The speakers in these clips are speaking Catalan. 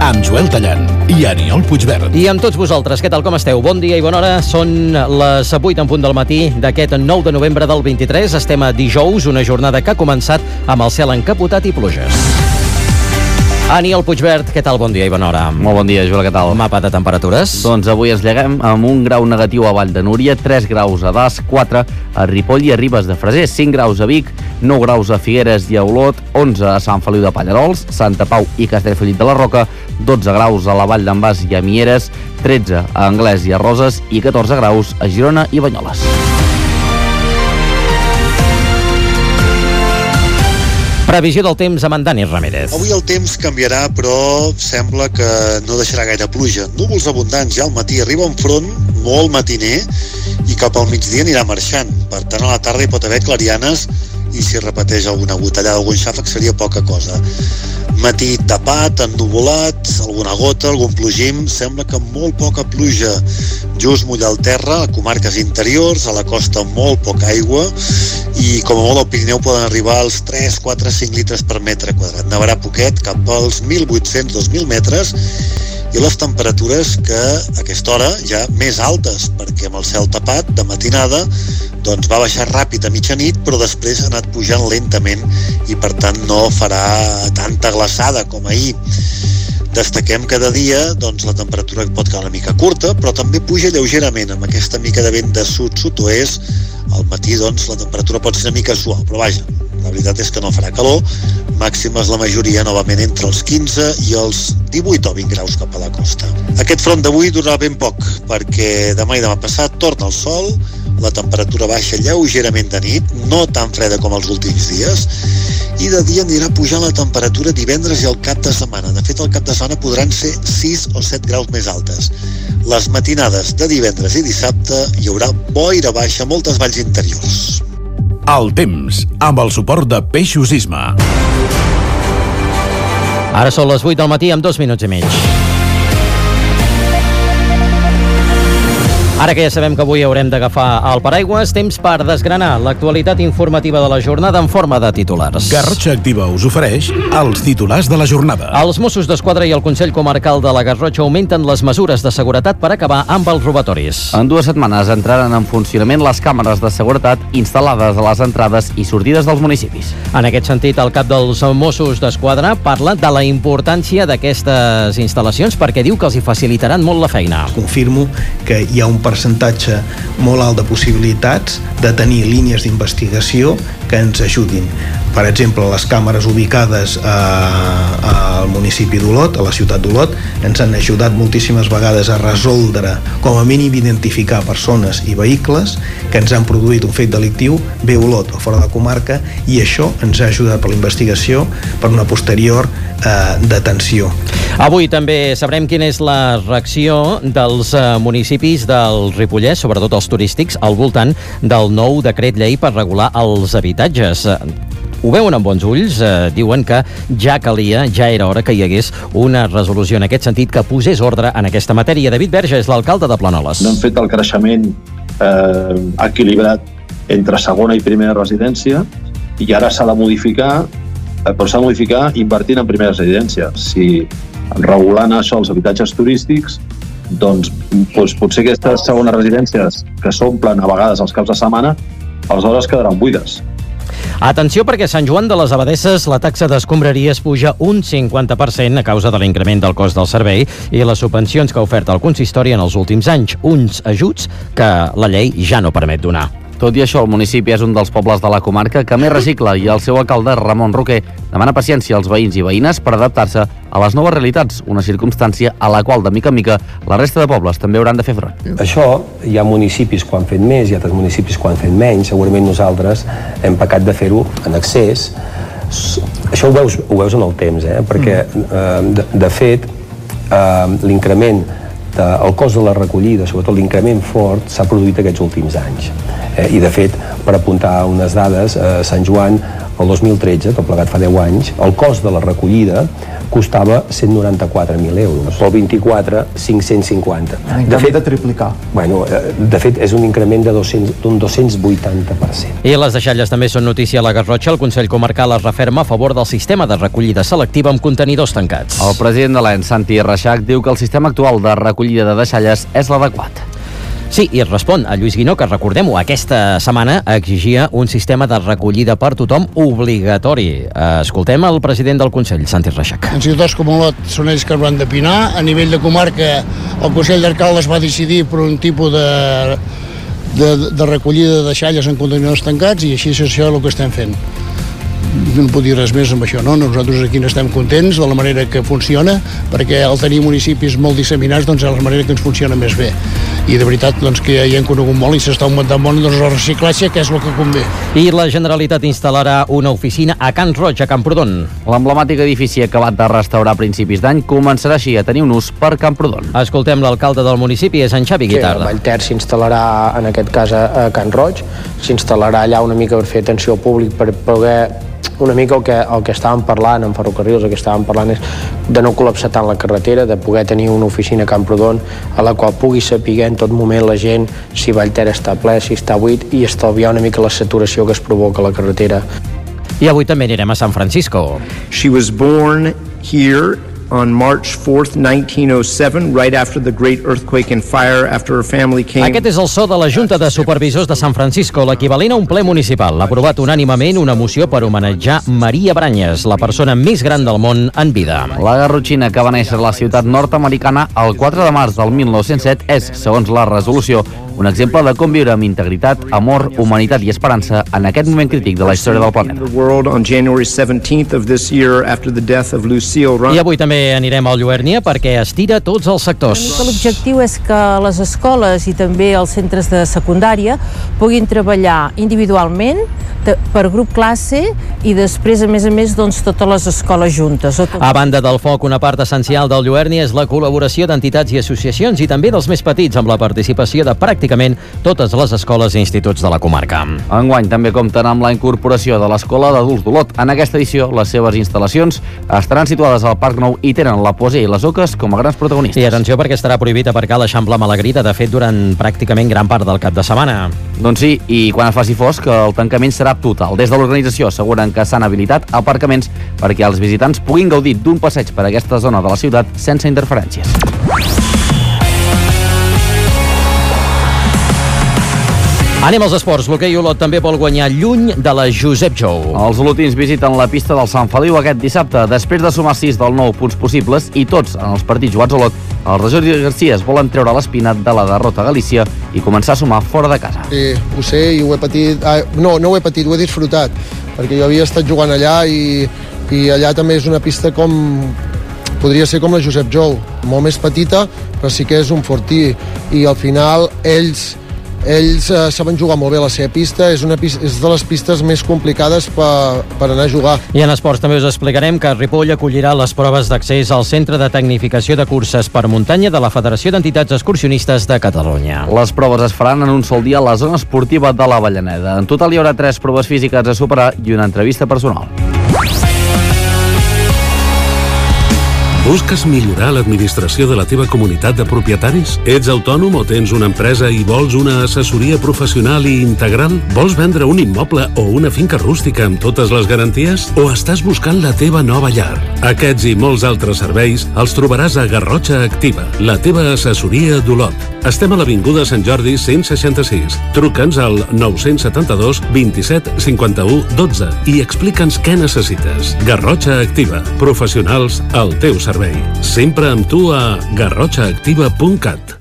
amb Joel Tallant i Aniol Puigverd. I amb tots vosaltres, què tal, com esteu? Bon dia i bona hora. Són les 8 en punt del matí d'aquest 9 de novembre del 23. Estem a dijous, una jornada que ha començat amb el cel encapotat i pluges. Aniol Puigverd, què tal? Bon dia i bona hora. Molt bon dia, Joel, què tal? Mapa de temperatures. Doncs avui ens lleguem amb 1 grau negatiu a Vall de Núria, 3 graus a Das, 4 a Ripoll i a Ribes de Freser, 5 graus a Vic, 9 graus a Figueres i a Olot, 11 a Sant Feliu de Pallerols, Santa Pau i Castellfollit de la Roca, 12 graus a la Vall d'en Bas i a Mieres, 13 a Anglès i a Roses i 14 graus a Girona i Banyoles. Previsió del temps amb en Dani Ramírez. Avui el temps canviarà, però sembla que no deixarà gaire pluja. Núvols abundants ja al matí, arriba un front molt matiner i cap al migdia anirà marxant. Per tant, a la tarda hi pot haver clarianes i si repeteix alguna gotellada, algun xàfec seria poca cosa. Matí tapat, ennuvolat, alguna gota, algun plogim, sembla que molt poca pluja. Just mullar el terra, a comarques interiors, a la costa molt poca aigua i com a molt al Pirineu poden arribar als 3, 4, 5 litres per metre quadrat. Nevarà poquet, cap als 1.800-2.000 metres i les temperatures que a aquesta hora ja més altes, perquè amb el cel tapat de matinada doncs va baixar ràpid a mitjanit, però després ha anat pujant lentament i per tant no farà tanta glaçada com ahir. Destaquem que de dia doncs, la temperatura pot quedar una mica curta, però també puja lleugerament amb aquesta mica de vent de sud-sud-oest. Al matí doncs, la temperatura pot ser una mica suau, però vaja, la veritat és que no farà calor. Màximes la majoria novament entre els 15 i els 18 o 20 graus cap a la costa. Aquest front d'avui durarà ben poc, perquè demà i demà passat torna el sol, la temperatura baixa lleugerament de nit, no tan freda com els últims dies, i de dia anirà pujant la temperatura divendres i el cap de setmana. De fet, el cap de setmana podran ser 6 o 7 graus més altes. Les matinades de divendres i dissabte hi haurà boira baixa a moltes valls interiors. El temps, amb el suport de Peixos Isma. Ara són les 8 del matí amb 2 minuts i mig. Ara que ja sabem que avui haurem d'agafar el paraigües, temps per desgranar l'actualitat informativa de la jornada en forma de titulars. Garrotxa Activa us ofereix els titulars de la jornada. Els Mossos d'Esquadra i el Consell Comarcal de la Garrotxa augmenten les mesures de seguretat per acabar amb els robatoris. En 2 setmanes entraran en funcionament les càmeres de seguretat instal·lades a les entrades i sortides dels municipis. En aquest sentit, el cap dels Mossos d'Esquadra parla de la importància d'aquestes instal·lacions perquè diu que els hi facilitaran molt la feina. Confirmo que hi ha un percentatge molt alt de possibilitats de tenir línies d'investigació que ens ajudin. Per exemple, les càmeres ubicades al municipi d'Olot, a la ciutat d'Olot, ens han ajudat moltíssimes vegades a resoldre, com a mínim identificar persones i vehicles que ens han produït un fet delictiu bé a Olot o fora de comarca, i això ens ha ajudat per la investigació per una posterior detenció. Avui també sabrem quina és la reacció dels municipis del Ripollès, sobretot els turístics, al voltant del nou decret llei per regular els habitatges. Ho veuen amb bons ulls, diuen que ja era hora que hi hagués una resolució en aquest sentit que posés ordre en aquesta matèria. David Verge és l'alcalde de Planoles. No hem fet el creixement equilibrat entre segona i primera residència i ara s'ha de modificar, però s'ha de modificar invertint en primera residència. Si regulant això els habitatges turístics, doncs potser aquestes segones residències que s'omplen a vegades els caps de setmana, aleshores quedaran buides. Atenció, perquè a Sant Joan de les Abadesses la taxa d'escombraries puja un 50% a causa de l'increment del cost del servei i les subvencions que ha ofert el consistori en els últims anys, uns ajuts que la llei ja no permet donar. Tot i això, el municipi és un dels pobles de la comarca que més recicla i el seu alcalde, Ramon Roquer, demana paciència als veïns i veïnes per adaptar-se a les noves realitats, una circumstància a la qual, de mica en mica, la resta de pobles també hauran de fer front. Això, hi ha municipis que ho han fet més i altres municipis que ho han fet menys. Segurament nosaltres hem pecat de fer-ho en excés. Això ho veus en el temps, perquè, de fet, l'increment el cost de la recollida, sobretot l'increment fort, s'ha produït aquests últims anys. I, de fet, per apuntar unes dades, a Sant Joan, el 2013, tot plegat fa 10 anys, el cost de la recollida costava 194.000 euros. Pel 24, 550. De fet, de triplicar. Bueno, de fet, és un increment d'un 280%. I les deixalles també són notícia a la Garrotxa. El Consell Comarcal es referma a favor del sistema de recollida selectiva amb contenidors tancats. El president de l'ENS, Santi Reixac, diu que el sistema actual de recollida de deixalles és l'adequat. Sí, i respon a Lluís Guinó, que recordem-ho, aquesta setmana exigia un sistema de recollida per tothom obligatori. Escoltem el president del Consell, Santi Reixac. En ciutats com Olot són ells que ho han d'opinar. A nivell de comarca, el Consell d'Alcaldes va decidir per un tipus de recollida de deixalles en contenidors tancats i així és això el que estem fent. No puc dir res més amb això, no? Nosaltres aquí n'estem contents de la manera que funciona, perquè al tenir municipis molt disseminats, doncs és la manera que ens funciona més bé. I de veritat, doncs, que hi hem conegut molt i s'està augmentant molt, doncs, el reciclatge, que és el que convé. I la Generalitat instal·larà una oficina a Can Roig, a Camprodon. L'emblemàtic edifici acabat de restaurar a principis d'any començarà així a tenir un ús per Camprodon. Escoltem l'alcalde del municipi, és en Xavi Guitarra. Sí, el Vallter s'instal·larà, en aquest cas, a Can Roig, s'instal·larà allà una mica per fer atenció al públic, per poder una mica el que estàvem parlant en ferrocarrils, el que estàvem parlant és de no col·lapsar tant la carretera, de poder tenir una oficina a Camprodon a la qual pugui saber en tot moment la gent si Vallter està ple, si està buit, i estalviar una mica la saturació que es provoca a la carretera. I avui també anirem a San Francisco. She was born here on March 4th, 1907, right after the great earthquake and fire after her family came. Aquest és el so de la Junta de Supervisors de San Francisco, l'equivalent a un ple municipal. L'ha aprovat unànimament una moció per homenatjar Maria Branyes, la persona més gran del món en vida. La garrotxina, que va néixer a la ciutat nord-americana el 4 de març del 1907, és, segons la resolució, un exemple de com viure amb integritat, amor, humanitat i esperança en aquest moment crític de la història del planeta. I avui també anirem al Lluèrnia perquè estira tots els sectors. L'objectiu és que les escoles i també els centres de secundària puguin treballar individualment per grup classe i després, a més, doncs, totes les escoles juntes. A banda del foc, una part essencial del Lluèrnia és la col·laboració d'entitats i associacions i també dels més petits, amb la participació de pràcticament totes les escoles i instituts de la comarca. Enguany també compten amb la incorporació de l'Escola d'Adults d'Olot. En aquesta edició, les seves instal·lacions estaran situades al Parc Nou i tenen la poesia i les oques com a grans protagonistes. I atenció, perquè estarà prohibit aparcar a l'Eixample Malagrida, de fet, durant pràcticament gran part del cap de setmana. Doncs sí, i quan es faci fosc, el tancament serà total. Des de l'organització asseguren que s'han habilitat aparcaments perquè els visitants puguin gaudir d'un passeig per aquesta zona de la ciutat sense interferències. Anem als esports. L'hoquei Olot també vol guanyar lluny de la Josep Jou. Els olotins visiten la pista del Sant Feliu aquest dissabte. Després de sumar 6 dels 9 punts possibles i tots en els partits jugats a Olot, els Rajol i Garcies volen treure l'espina de la derrota a Galícia i començar a sumar fora de casa. Sí, ho sé i ho he patit. No ho he patit, ho he disfrutat, perquè jo havia estat jugant allà i allà també és una pista podria ser com la Josep Jou, molt més petita, però sí que és un fortí. I al final ells saben jugar molt bé la seva pista, és de les pistes més complicades per anar a jugar. I en esports també us explicarem que Ripoll acollirà les proves d'accés al Centre de Tecnificació de Curses per Muntanya de la Federació d'Entitats Excursionistes de Catalunya. Les proves es faran en un sol dia a la zona esportiva de l'Avellaneda. En total hi haurà 3 proves físiques a superar i una entrevista personal. Busques millorar l'administració de la teva comunitat de propietaris? Ets autònom o tens una empresa i vols una assessoria professional i integral? Vols vendre un immoble o una finca rústica amb totes les garanties? O estàs buscant la teva nova llar? Aquests i molts altres serveis els trobaràs a Garrotxa Activa, la teva assessoria d'Olot. Estem a l'Avinguda Sant Jordi 166. Truca'ns al 972 27 51 12 i explica'ns què necessites. Garrotxa Activa, professionals al teu servei. Sempre amb tu a garrotxaactiva.cat.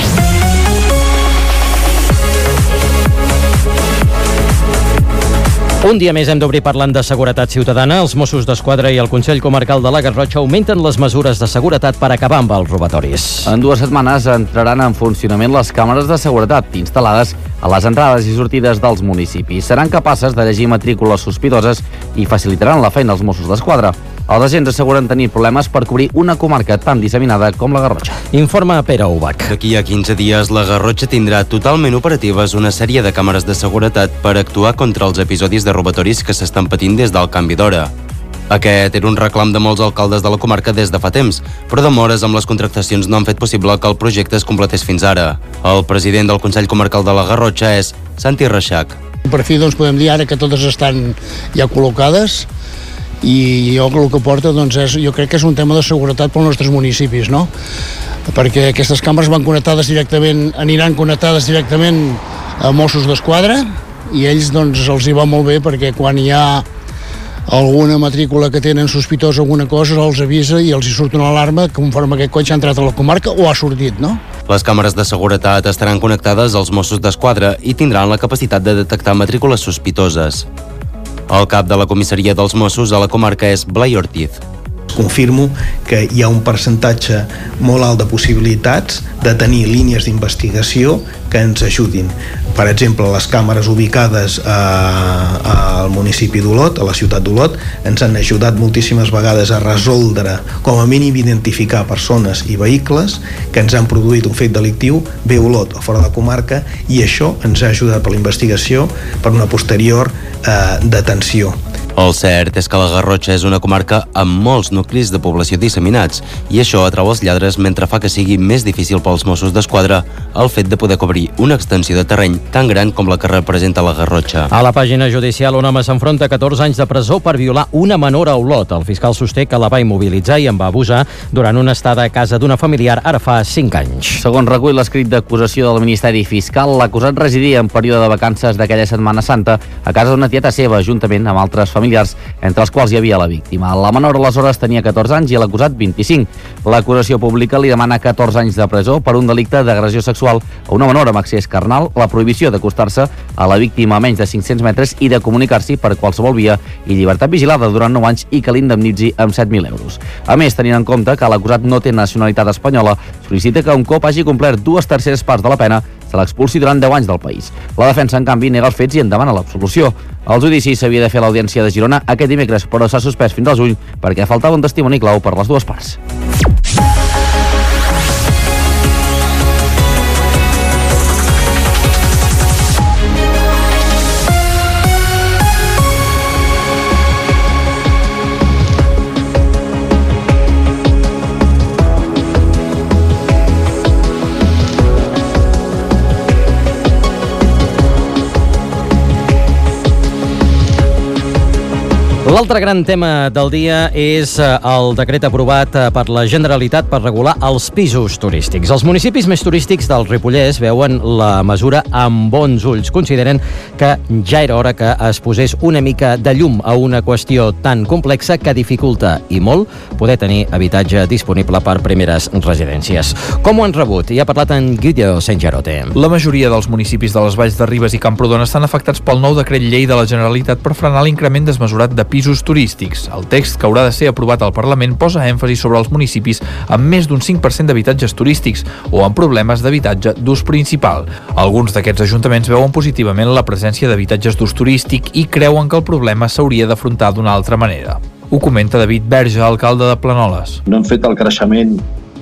Un dia més hem d'obrir parlant de seguretat ciutadana. Els Mossos d'Esquadra i el Consell Comarcal de la Garrotxa augmenten les mesures de seguretat per acabar amb els robatoris. En 2 setmanes entraran en funcionament les càmeres de seguretat instal·lades a les entrades i sortides dels municipis. Seran capaces de llegir matrícules sospitoses i facilitaran la feina als Mossos d'Esquadra. Els agents asseguren tenir problemes per cobrir una comarca tan disseminada com la Garrotxa. Informa Pere Ubach. D'aquí a 15 dies, la Garrotxa tindrà totalment operatives una sèrie de càmeres de seguretat per actuar contra els episodis de robatoris que s'estan patint des del canvi d'hora. Aquest era un reclam de molts alcaldes de la comarca des de fa temps, però demores amb les contractacions no han fet possible que el projecte es completés fins ara. El president del Consell Comarcal de la Garrotxa és Santi Reixac. Per fi podem dir ara que totes estan ja col·locades i jo el que porta jo crec que és un tema de seguretat pels nostres municipis, no? Perquè aquestes càmeres aniran connectades directament a Mossos d'Esquadra i ells els hi va molt bé perquè quan hi ha alguna matrícula que tenen sospitosa alguna cosa els avisa i els hi surt una alarma conforme aquest cotxe ha entrat a la comarca o ha sortit, no? Les càmeres de seguretat estaran connectades als Mossos d'Esquadra i tindran la capacitat de detectar matrícules sospitoses. El cap de la comissaria dels Mossos a la comarca és Blai Ortiz. Confirmo que hi ha un percentatge molt alt de possibilitats de tenir línies d'investigació que ens ajudin. Per exemple, les càmeres ubicades al municipi d'Olot, a la ciutat d'Olot, ens han ajudat moltíssimes vegades a resoldre, com a mínim identificar persones i vehicles que ens han produït un fet delictiu bé a Olot o fora de la comarca, i això ens ha ajudat per la investigació per una posterior detenció. El cert és que la Garrotxa és una comarca amb molts nuclis de població disseminats i això atrau els lladres mentre fa que sigui més difícil pels Mossos d'Esquadra el fet de poder cobrir una extensió de terreny tan gran com la que representa la Garrotxa. A la pàgina judicial, un home s'enfronta a 14 anys de presó per violar una menor a Olot. El fiscal sosté que la va immobilitzar i en va abusar durant una estada a casa d'una familiar ara fa 5 anys. Segons recull l'escrit d'acusació del Ministeri Fiscal, l'acusat residia en període de vacances d'aquella Setmana Santa a casa d'una tieta seva, juntament amb altres familiars, entre els quals hi havia la víctima. La menor aleshores tenia 14 anys i l'acusat 25. L'acusació pública li demana 14 anys de presó per un delicte d'agressió sexual a una menor amb accés carnal, la prohibició d'acostar-se a la víctima a menys de 500 metres i de comunicar-s'hi per qualsevol via i llibertat vigilada durant 9 anys i que l'indemnitzi amb 7.000 euros. A més, tenint en compte que l'acusat no té nacionalitat espanyola, sol·licita que un cop hagi complert 2/3 parts de la pena se l'expulsi durant 10 anys del país. La defensa, en canvi, nega els fets i en demana l'absolució. El judici s'havia de fer a l'Audiència de Girona aquest dimecres, però s'ha suspès fins al juny perquè faltava un testimoni clau per les dues parts. L'altre gran tema del dia és el decret aprovat per la Generalitat per regular els pisos turístics. Els municipis més turístics del Ripollès veuen la mesura amb bons ulls. Consideren que ja era hora que es posés una mica de llum a una qüestió tan complexa que dificulta i molt poder tenir habitatge disponible per primeres residències. Com ho han rebut? I ha parlat en Guido Sengerote. La majoria dels municipis de les Valls de Ribes i Camprodon estan afectats pel nou decret llei de la Generalitat per frenar l'increment desmesurat de pisos turístics. El text, que haurà de ser aprovat al Parlament, posa èmfasi sobre els municipis amb més d'un 5% d'habitatges turístics o amb problemes d'habitatge d'ús principal. Alguns d'aquests ajuntaments veuen positivament la presència d'habitatges d'ús turístic i creuen que el problema s'hauria d'afrontar d'una altra manera. Ho comenta David Verge, alcalde de Planoles. No han fet el creixement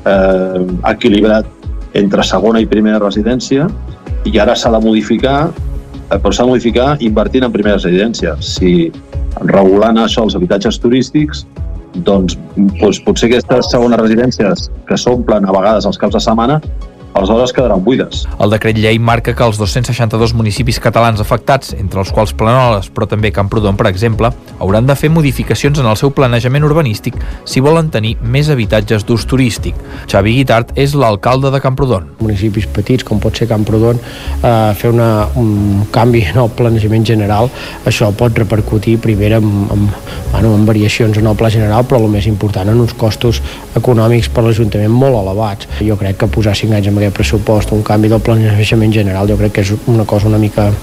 equilibrat entre segona i primera residència i ara s'ha de modificar, però s'ha de modificar invertint en primera residència. Si regulant això els habitatges turístics, doncs potser aquestes segones residències que s'omplen a vegades els caps de setmana aleshores quedaran buides. El decret llei marca que els 262 municipis catalans afectats, entre els quals Planoles, però també Camprodon, per exemple, hauran de fer modificacions en el seu planejament urbanístic si volen tenir més habitatges d'ús turístic. Xavi Guitart és l'alcalde de Camprodon. Municipis petits, com pot ser Camprodon, fer un canvi en el planejament general, això pot repercutir primer en variacions en el pla general, però el més important en uns costos econòmics per l'Ajuntament molt elevats. Jo crec que posar 5 anys amb aquest pressupost, un canvi del planejament general, jo crec que és una cosa una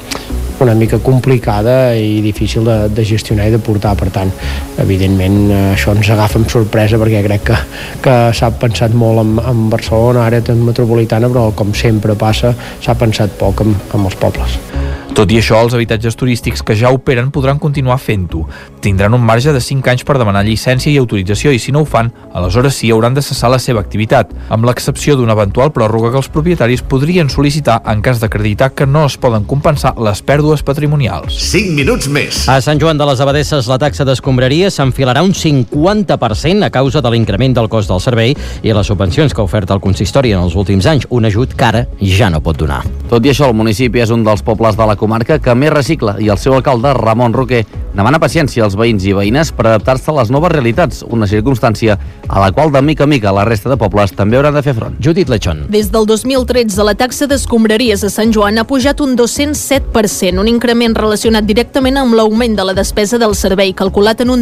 mica complicada i difícil de gestionar i de portar. Per tant, evidentment, això ens agafa amb sorpresa perquè crec que s'ha pensat molt en Barcelona, àrea metropolitana, però com sempre passa, s'ha pensat poc en els pobles. Tot i això, els habitatges turístics que ja operen podran continuar fent-ho. Tindran un marge de 5 anys per demanar llicència i autorització i si no ho fan, aleshores sí hauran de cessar la seva activitat, amb l'excepció d'una eventual pròrroga que els propietaris podrien sol·licitar en cas d'acreditar que no es poden compensar les pèrdues patrimonials. 5 minuts més. A Sant Joan de les Abadesses la taxa d'escombraria s'enfilarà un 50% a causa de l'increment del cost del servei i les subvencions que ha ofert el consistori en els últims anys, un ajut que ara ja no pot donar. Tot i això, el municipi és un dels pobles de la comarca que més recicla i el seu alcalde, Ramon Roquer, demana paciència als veïns i veïnes per adaptar-se a les noves realitats, una circumstància a la qual de mica en mica la resta de pobles també hauran de fer front. Judit Lechón. Des del 2013, la taxa d'escombraries a Sant Joan ha pujat un 207%, un increment relacionat directament amb l'augment de la despesa del servei, calculat en un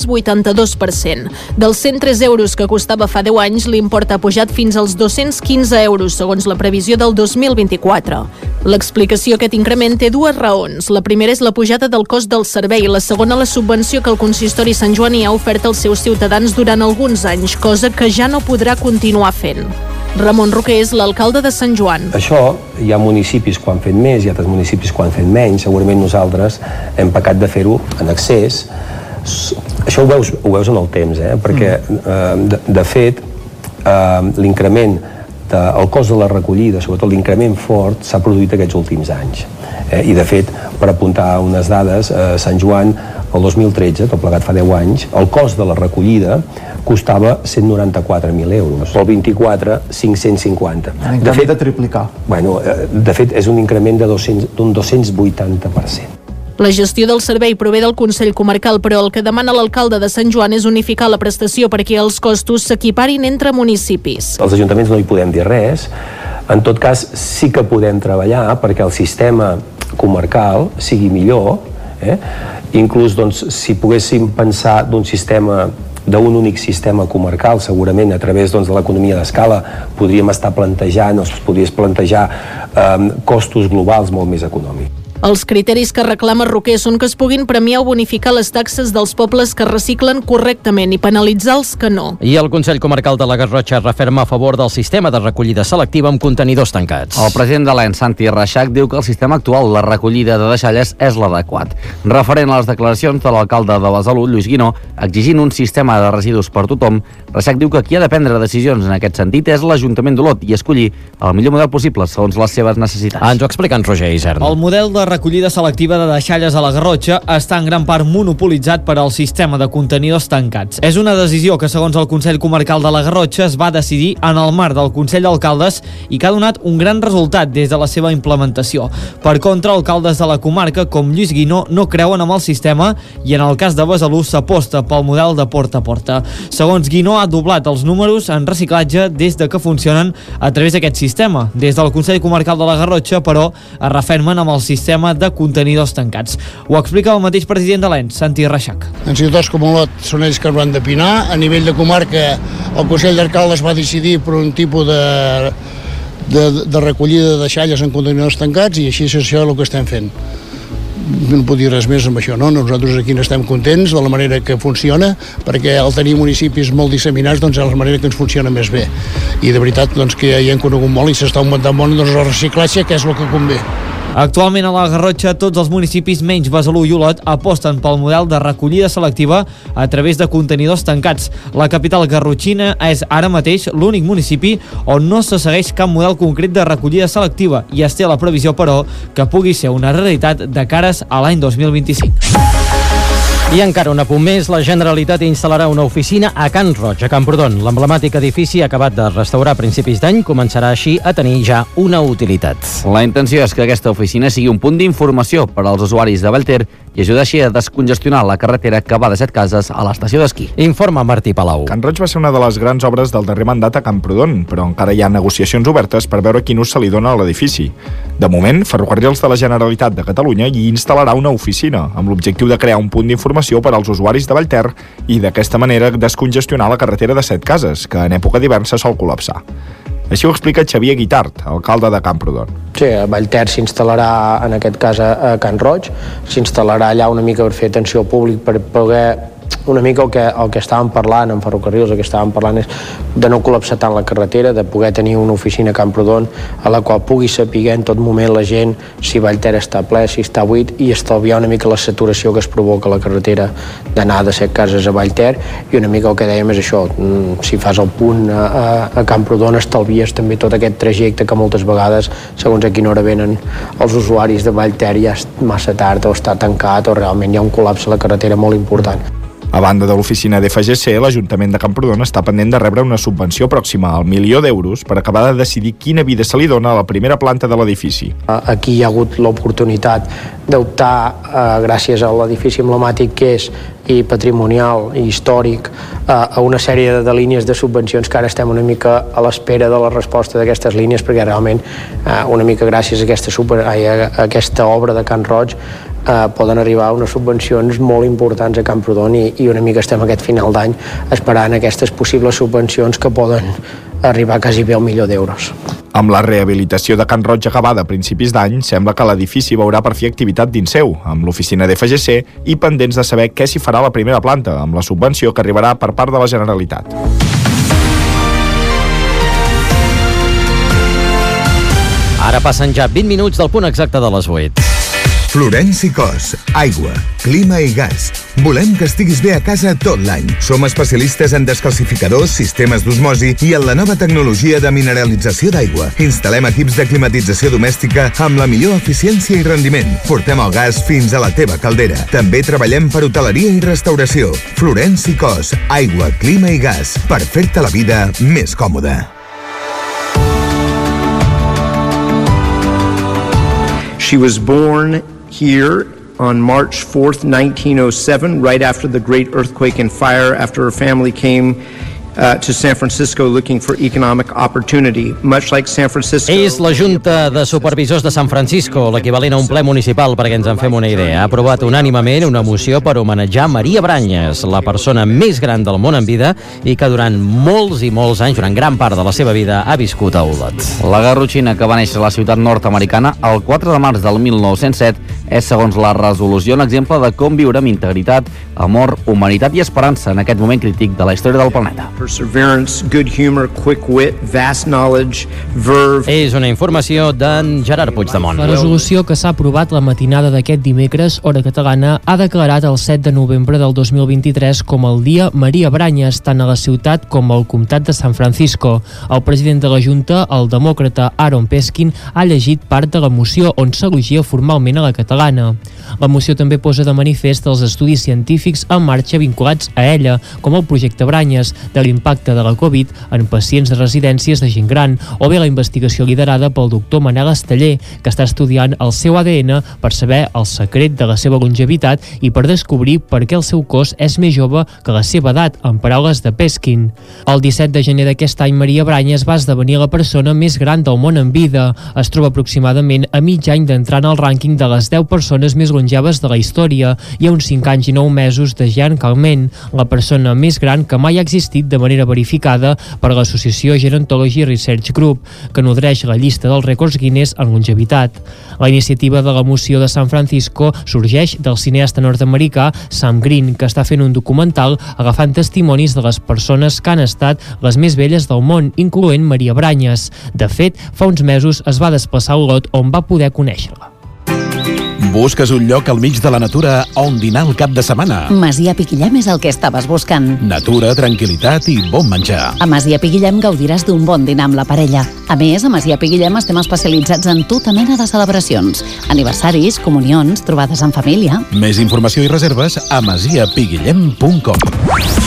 282%. Dels 103 euros que costava fa 10 anys, l'import ha pujat fins als 215 euros, segons la previsió del 2024. L'explicació a aquest increment té dues raons. La primera és la pujada del cost del servei, la segona la subvenció que el consistori Sant Joaní ha ofert als seus ciutadans durant alguns anys, cosa que ja no podrà continuar fent. Ramon Roquer és l'alcalde de Sant Joan. Això hi ha municipis que ho han fet més i altres municipis que ho han fet menys. Segurament nosaltres hem pecat de fer-ho en excés. Això ho veus en el temps, perquè de fet l'increment el cost de la recollida, sobretot l'increment fort, s'ha produït aquests últims anys. I de fet, per apuntar unes dades, a Sant Joan, el 2013, tot plegat fa 10 anys, el cost de la recollida costava 194.000 euros. El 24, 550. De fet, de triplicar. Bueno, de fet, és un increment d'un 280%. La gestió del servei prové del Consell Comarcal, però el que demana l'alcalde de Sant Joan és unificar la prestació perquè els costos s'equiparin entre municipis. Els ajuntaments no hi podem dir res. En tot cas, sí que podem treballar perquè el sistema comarcal sigui millor. Inclús, si poguéssim pensar d'un únic sistema comarcal, segurament a través de l'economia d'escala podríem estar plantejant, o es podria plantejar costos globals molt més econòmics. Els criteris que reclama Roquer són que es puguin premiar o bonificar les taxes dels pobles que reciclen correctament i penalitzar els que no. I el Consell Comarcal de la Garrotxa referma a favor del sistema de recollida selectiva amb contenidors tancats. El president de l'ENS, Santi Reixac, diu que el sistema actual de recollida de deixalles és l'adequat. Referent a les declaracions de l'alcalde de Besalú, Lluís Guinó, exigint un sistema de residus per tothom, Reixac diu que qui ha de prendre decisions en aquest sentit és l'Ajuntament d'Olot i escollir el millor model possible segons les seves necessitats. Ens ho explica en Roger Isern. El model de recollida selectiva de deixalles a la Garrotxa està en gran part monopolitzat per al sistema de contenidors tancats. És una decisió que, segons el Consell Comarcal de la Garrotxa, es va decidir en el marc del Consell d'Alcaldes i que ha donat un gran resultat des de la seva implementació. Per contra, alcaldes de la comarca, com Lluís Guinó, no creuen amb el sistema i en el cas de Besalú s'aposta pel model de porta a porta. Segons Guinó, ha doblat els números en reciclatge des de que funcionen a través d'aquest sistema. Des del Consell Comarcal de la Garrotxa, però, es refermen amb el sistema de contenidors tancats. Ho explica el mateix president de l'ENS, Santi Reixac. En ciutats com Olot són ells que ho han d'opinar. A nivell de comarca, el Consell d'Alcaldes va decidir per un tipus de recollida de deixalles en contenidors tancats i així és això el que estem fent. No puc dir res més amb això, no? Nosaltres aquí n'estem contents de la manera que funciona, perquè al tenir municipis molt disseminats doncs és la manera que ens funciona més bé. I de veritat doncs, que ja hi hem conegut molt i s'està augmentant molt doncs, el reciclatge, que és el que convé. Actualment a la Garrotxa tots els municipis menys Besalú i Olot aposten pel model de recollida selectiva a través de contenidors tancats. La capital garrotxina és ara mateix l'únic municipi on no se segueix cap model concret de recollida selectiva i es té la previsió, però, que pugui ser una realitat de cares a l'any 2025. I encara un apunt més, la Generalitat instal·larà una oficina a Can Roig, a Camprodon. L'emblemàtic edifici acabat de restaurar a principis d'any començarà així a tenir ja una utilitat. La intenció és que aquesta oficina sigui un punt d'informació per als usuaris de Bellter i ajudar així a descongestionar la carretera que va de Setcases a l'estació d'esquí. Informa Martí Palau. Can Roig va ser una de les grans obres del darrer mandat a Camprodon, però encara hi ha negociacions obertes per veure quin ús se li dona a l'edifici. De moment, Ferrocarrils de la Generalitat de Catalunya hi instal·larà una oficina, amb l'objectiu de crear un punt d'informació per als usuaris de Vallter i d'aquesta manera descongestionar la carretera de Setcases, que en època d'hivern se sol col·lapsar. Així ho explica Xavier Guitart, alcalde de Camprodon. Sí, a Vallter s'instal·larà, en aquest cas a Can Roig, s'instal·larà allà una mica per fer atenció al públic, per poder una mica el que estàvem parlant en ferrocarrils, el que estàvem parlant és de no col·lapsar tant la carretera, de poder tenir una oficina a Camprodon a la qual pugui saber en tot moment la gent si Vallter està ple, si està buit, i estalviar una mica la saturació que es provoca a la carretera d'anar de Set Cases a Vallter. I una mica el que dèiem és això, si fas el punt a Camprodon estalvies també tot aquest trajecte que moltes vegades, segons a quina hora venen els usuaris de Vallter, ja és massa tard o està tancat o realment hi ha un col·lapse a la carretera molt important. A banda de l'oficina d'FGC, l'Ajuntament de Camprodon està pendent de rebre una subvenció pròxima al 1.000.000 d'euros per acabar de decidir quina vida se li dona a la primera planta de l'edifici. Aquí hi ha hagut l'oportunitat d'optar, gràcies a l'edifici emblemàtic que és i patrimonial i històric, a una sèrie de línies de subvencions que ara estem una mica a l'espera de la resposta d'aquestes línies, perquè realment una mica gràcies a aquesta obra de Can Roig poden arribar unes subvencions molt importants a Camprodon i una mica estem aquest final d'any esperant aquestes possibles subvencions que poden arribar quasi bé al 1.000.000 d'euros. Amb la rehabilitació de Can Roig acabada a principis d'any, sembla que l'edifici veurà per fi activitat dins seu, amb l'oficina d'FGC i pendents de saber què s'hi farà a la primera planta, amb la subvenció que arribarà per part de la Generalitat. Ara passen ja 20 minuts del punt exacte de les 8. Florenci Cos, aigua, clima i gas. Volem que estiguis bé a casa tot l'any. Som especialistes en descalcificadors, sistemes d'osmosi i en la nova tecnologia de mineralització d'aigua. Instal·lem equips de climatització domèstica amb la millor eficiència i rendiment. Portem el gas fins a la teva caldera. També treballem per hoteleria i restauració. Florenci Cos, aigua, clima i gas. Per fer-te la vida més còmoda. She was born here on March 4th, 1907, right after the great earthquake and fire, after her family came to San Francisco looking for economic opportunity, much like San Francisco. És la Junta de Supervisors de San Francisco, l'equivalent a un ple municipal, perquè ens en fem una idea. Ha aprovat unànimement una moció per homenatjar Maria Branyes, la persona més gran del món en vida i que durant molts i molts anys, durant gran part de la seva vida, ha viscut a Olot. La garrotxina, que va néixer a la ciutat nord-americana el 4 de març del 1907, és, segons la resolució, un exemple de com viure amb integritat, amor, humanitat i esperança en aquest moment crític de la història del planeta. Perseverance, good humor, quick wit, vast knowledge, verve. És una informació d'en Gerard Puigdemont. La resolució que s'ha aprovat la matinada d'aquest dimecres, hora catalana, ha declarat el 7 de novembre del 2023 com el Dia Maria Branyes, tant a la ciutat com al comtat de San Francisco. El president de la Junta, el demòcrata Aaron Peskin, ha llegit part de la moció on s'elogia formalment a la catalana. La moció també posa de manifest els estudis científics en marxa vinculats a ella, com el projecte Branyes, de l'impacte de la Covid en pacients de residències de gent gran, o bé la investigació liderada pel doctor Manel Esteller, que està estudiant el seu ADN per saber el secret de la seva longevitat i per descobrir per què el seu cos és més jove que la seva edat, en paraules de Peskin. El 17 de gener d'aquest any, Maria Branyes va esdevenir la persona més gran del món en vida. Es troba aproximadament a mig any d'entrar en el rànquing de les 10 persones més longeves de la història i a uns 5 anys i 9 mesos de Jean Calment, la persona més gran que mai ha existit de manera verificada per l'associació Gerontology Research Group, que nodreix la llista dels rècords Guinness en longevitat. La iniciativa de la moció de San Francisco sorgeix del cineasta nord-americà Sam Green, que està fent un documental agafant testimonis de les persones que han estat les més velles del món, incloent Maria Branyes. De fet, fa uns mesos es va desplaçar a Olot, on va poder conèixer-la. Busques un lloc al mig de la natura on dinar el cap de setmana? Masia Piquillem és el que estaves buscant. Natura, tranquil·litat i bon menjar. A Masia Piquillem gaudiràs d'un bon dinar amb la parella. A més, a Masia Piquillem estem especialitzats en tota mena de celebracions. Aniversaris, comunions, trobades en família. Més informació i reserves a masiapiguillem.com.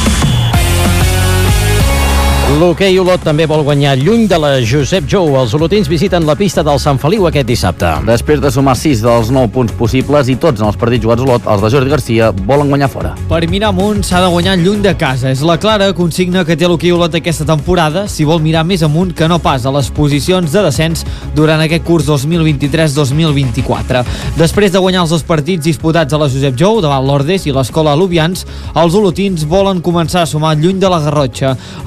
L'hoquei Olot també vol guanyar lluny de la Josep Jou. Els olotins visiten la pista del Sant Feliu aquest dissabte. Després de sumar 6 dels 9 punts possibles i tots en els partits jugats a Olot, els de Jordi Garcia volen guanyar fora. Per mirar amunt s'ha de guanyar lluny de casa. És la clara consigna que té l'hoquei Olot aquesta temporada, si vol mirar més amunt que no pas a les posicions de descens durant aquest curs 2023-2024. Després de guanyar els 2 partits disputats a la Josep Jou, davant l'Ordes i l'Escola Aluvians, els olotins volen començar a sumar lluny de la Garrotxa. En el primer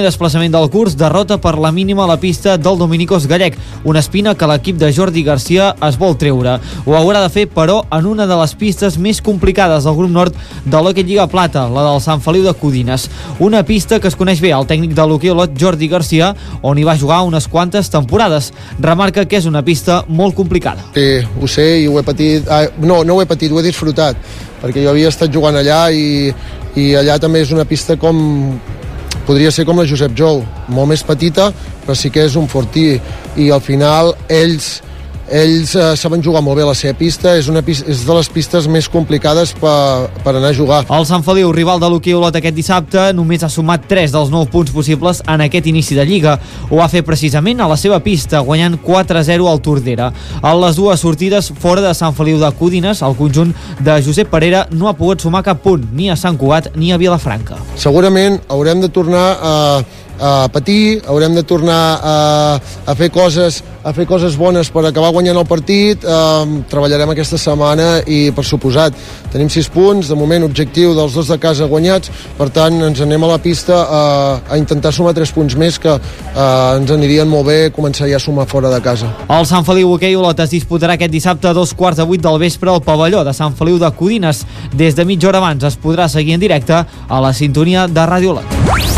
desplaçament del curs, derrota per la mínima a la pista del Dominicos Gallec, una espina que l'equip de Jordi Garcia es vol treure. Ho haurà de fer, però, en una de les pistes més complicades del grup nord de l'Hockey Lliga Plata, la del Sant Feliu de Codines. Una pista que es coneix bé al tècnic de l'Hockey Olot, Jordi Garcia, on hi va jugar unes quantes temporades. Remarca que és una pista molt complicada. Sí, ho sé i ho he patit... No ho he patit, ho he disfrutat, perquè jo havia estat jugant allà i allà també és una pista podria ser com la Josep Jou, molt més petita, però sí que és un fortí, i al final ells saben jugar molt bé la seva pista, és de les pistes més complicades per anar a jugar. El Sant Feliu, rival de l'Hockey Olot aquest dissabte, només ha sumat 3 dels 9 punts possibles en aquest inici de Lliga. Ho va fer precisament a la seva pista, guanyant 4-0 al Tordera. A les dues sortides fora de Sant Feliu de Codines, el conjunt de Josep Parera no ha pogut sumar cap punt, ni a Sant Cugat ni a Vilafranca. Segurament haurem de tornar a patir, haurem de tornar a fer coses bones per acabar guanyant el partit. Treballarem aquesta setmana i, per suposat, tenim 6 punts, de moment objectiu dels 2 de casa guanyats, per tant ens anem a la pista a intentar sumar 3 punts més, que ens anirien molt bé començar ja a sumar fora de casa. El Sant Feliu Hockey Olot es disputarà aquest dissabte a 7:15 del vespre al pavelló de Sant Feliu de Codines. Des de mitja hora abans es podrà seguir en directe a la sintonia de Ràdio Olot.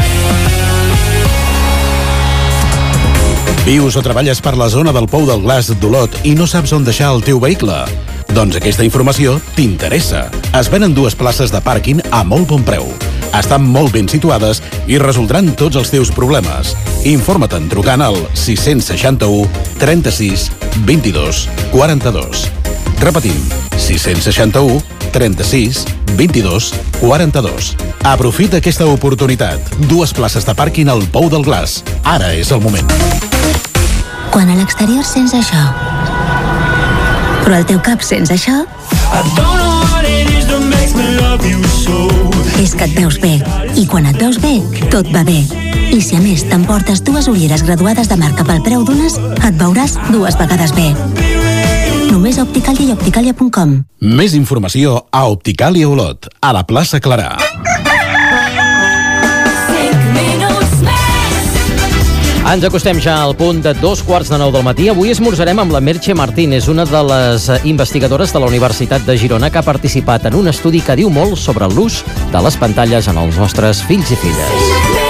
Vius o treballes per la zona del Pou del Glaç d'Olot i no saps on deixar el teu vehicle? Doncs aquesta informació t'interessa. Es venen 2 places de pàrquing a molt bon preu. Estan molt ben situades i resoldran tots els teus problemes. Informa't trucant al 661 36 22 42. Repetim, 661 36 22 42. Aprofita aquesta oportunitat. 2 places de pàrquing al Pou del Glaç. Ara és el moment. Quan a l'exterior sents això, però al teu cap sents això, és que et veus bé. I quan et veus bé, tot va bé. I si a més t'emportes 2 ulleres graduades de marca pel preu d'unes, et veuràs 2 vegades bé. Només a Opticalia i opticalia.com. Més informació a Opticalia Olot, a la plaça Clarà. Ens acostem ja al punt de 2:15 del matí. Avui esmorzarem amb la Merche Martínez, una de les investigadores de la Universitat de Girona que ha participat en un estudi que diu molt sobre l'ús de les pantalles en els nostres fills i filles.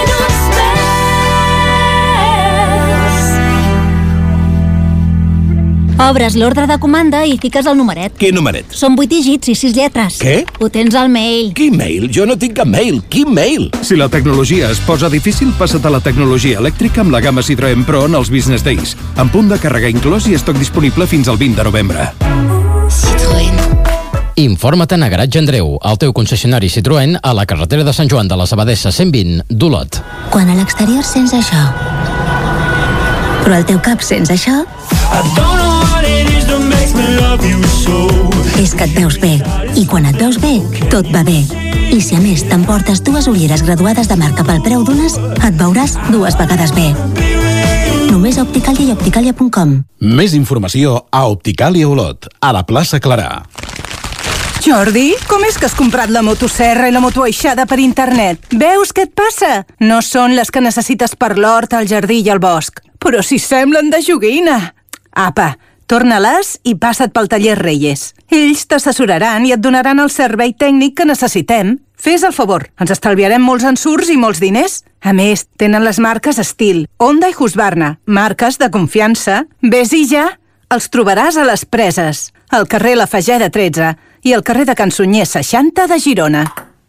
Obres l'ordre de comanda i fiques el numeret. Quin numeret? Són 8 dígits i 6 lletres. Què? Ho tens al mail. Quin mail? Jo no tinc cap mail. Quin mail? Si la tecnologia es posa difícil, passa't a la tecnologia elèctrica amb la gamma Citroën Pro en els Business Days. Amb punt de càrrega inclòs i estoc disponible fins al 20 de novembre. Citroën. Informa't a Garatge Andreu, el teu concessionari Citroën a la carretera de Sant Joan de les Abadesses 120 d'Olot. Quan a l'exterior sents això, però al teu cap sents això, és que et veus bé. I quan et veus bé, tot va bé. I si a més t'emportes 2 ulleres graduades de marca pel preu d'unes, et veuràs 2 vegades bé. Només a Opticalia i opticalia.com. Més informació a Opticalia Olot, a la plaça Clarà. Jordi, com és que has comprat la motosserra i la motoaixada per internet? Veus què et passa? No són les que necessites per l'hort, el jardí i el bosc. Però si semblen de joguina. Apa, torna-les i passa't pel taller Reyes. Ells t'assessoraran i et donaran el servei tècnic que necessitem. Fes el favor, ens estalviarem molts ensurts i molts diners. A més, tenen les marques Estil, Honda i Husqvarna, marques de confiança. Vés-hi ja, els trobaràs a les Preses, al carrer La Fageda 13 i al carrer de Can Sunyer 60 de Girona.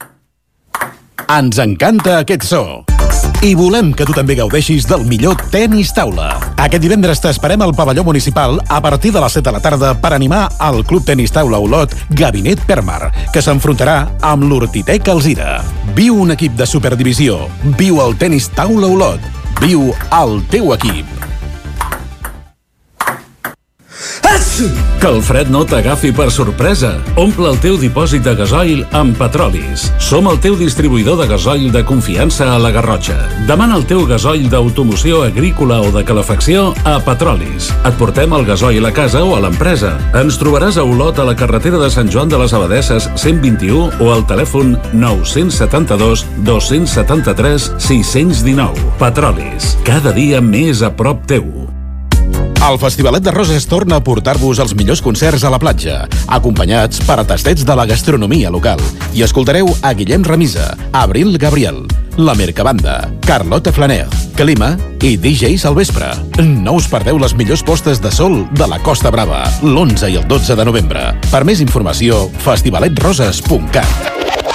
Ens encanta aquest so. I volem que tu també gaudeixis del millor tenis taula. Aquest divendres t'esperem al pavelló municipal a partir de les 7 de la tarda per animar el Club Tenis Taula Olot Gabinet Permar, que s'enfrontarà amb l'Hortitec Alzira. Viu un equip de superdivisió. Viu el Tenis Taula Olot. Viu el teu equip. Que el fred no t'agafi per sorpresa. Omple el teu dipòsit de gasoil amb Petrolis. Som el teu distribuïdor de gasoil de confiança a la Garrotxa. Demana el teu gasoil d'automoció agrícola o de calefacció a Petrolis. Et portem el gasoil a casa o a l'empresa. Ens trobaràs a Olot, a la carretera de Sant Joan de les Abadesses 121 o al telèfon 972 273 619. Petrolis. Cada dia més a prop teu. El Festivalet de Roses torna a portar-vos els millors concerts a la platja, acompanyats per tastets de la gastronomia local. I escoltareu a Guillem Remisa, Abril Gabriel, la Mercabanda, Carlota Flaner, Clima i DJs al vespre. No us perdeu les millors postes de sol de la Costa Brava, l'11 i el 12 de novembre. Per més informació, festivaletroses.cat.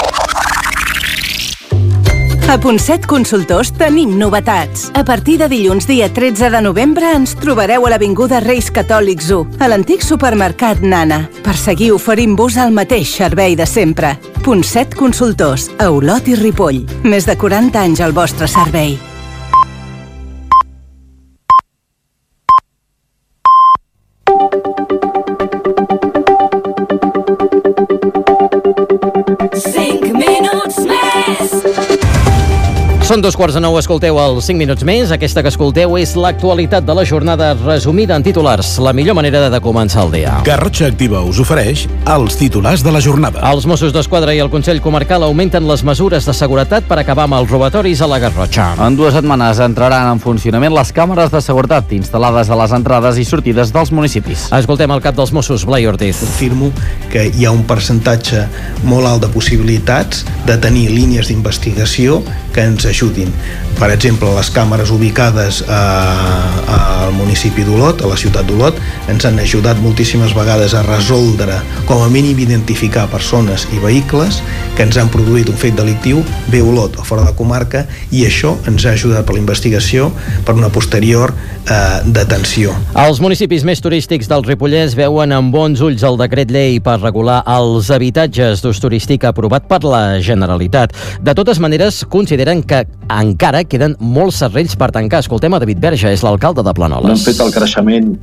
A Ponset Consultors tenim novetats. A partir de dilluns, dia 13 de novembre, ens trobareu a l'Avinguda Reis Catòlics 1, a l'antic supermercat Nana, per seguir oferint-vos el mateix servei de sempre. Ponset Consultors, a Olot i Ripoll. Més de 40 anys al vostre servei. Són 2:15, escolteu els 5 minuts més. Aquesta que escolteu és l'actualitat de la jornada resumida en titulars. La millor manera de començar el dia. Garrotxa Activa us ofereix els titulars de la jornada. Els Mossos d'Esquadra i el Consell Comarcal augmenten les mesures de seguretat per acabar amb els robatoris a la Garrotxa. En 2 setmanes entraran en funcionament les càmeres de seguretat instal·lades a les entrades i sortides dels municipis. Escoltem el cap dels Mossos, Blai Ortiz. Confirmo que hi ha un percentatge molt alt de possibilitats de tenir línies d'investigació que ens ajudin. Per exemple, les càmeres ubicades al municipi d'Olot, a la ciutat d'Olot, ens han ajudat moltíssimes vegades a resoldre, com a mínim identificar persones i vehicles que ens han produït un fet delictiu bé a Olot o fora de comarca, i això ens ha ajudat per la investigació per una posterior detenció. Els municipis més turístics del Ripollès veuen amb bons ulls el decret llei per regular els habitatges d'ús turístic aprovat per la Generalitat. De totes maneres, consideren que encara queden molts serrells per tancar. Escoltem a David Verge, és l'alcalde de Planoles. No hem fet el creixement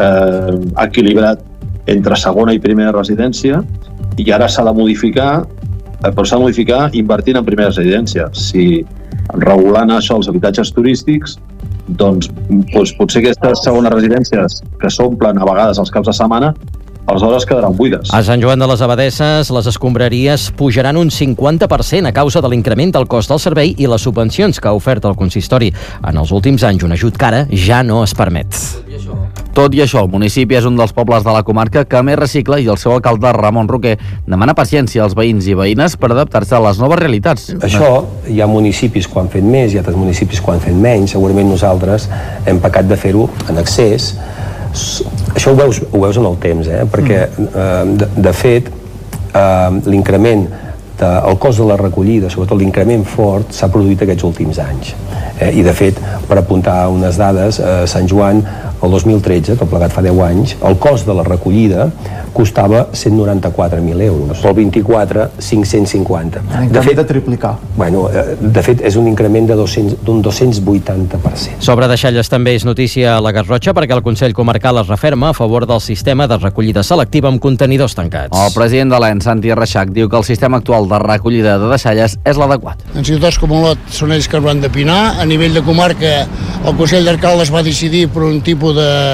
equilibrat entre segona i primera residència, i ara s'ha de modificar, però s'ha de modificar invertint en primera residència. Si regulant això els habitatges turístics, doncs potser aquestes segones residències que s'omplen a vegades els caps de setmana, aleshores quedaran buides. A Sant Joan de les Abadesses, les escombraries pujaran un 50% a causa de l'increment del cost del servei i les subvencions que ha ofert el consistori. En els últims anys, un ajut que ara ja no es permet. Tot i això, el municipi és un dels pobles de la comarca que més recicla, i el seu alcalde, Ramon Roquer, demana paciència als veïns i veïnes per adaptar-se a les noves realitats. Això, hi ha municipis que ho han fet més, hi ha altres municipis que ho han fet menys. Segurament nosaltres hem pecat de fer-ho en excés. Això ho veus en el temps, perquè de fet l'increment del cost de la recollida, sobretot l'increment fort, s'ha produït aquests últims anys. I de fet, per apuntar unes dades, a Sant Joan, el 2013, tot plegat fa 10 anys, el cost de la recollida costava 194.000 euros. Pel 24, 550. De fet, de triplicar. Bueno, de fet, és un increment d'un 280%. Sobre deixalles també és notícia a la Garrotxa, perquè el Consell Comarcal es referma a favor del sistema de recollida selectiva amb contenidors tancats. El president de l'ENS, Santi Reixac, diu que el sistema actual de recollida de deixalles és l'adequat. En ciutats com Olot són ells que ho han de pinar. A nivell de comarca, el Consell d'Alcaldes va decidir per un tipus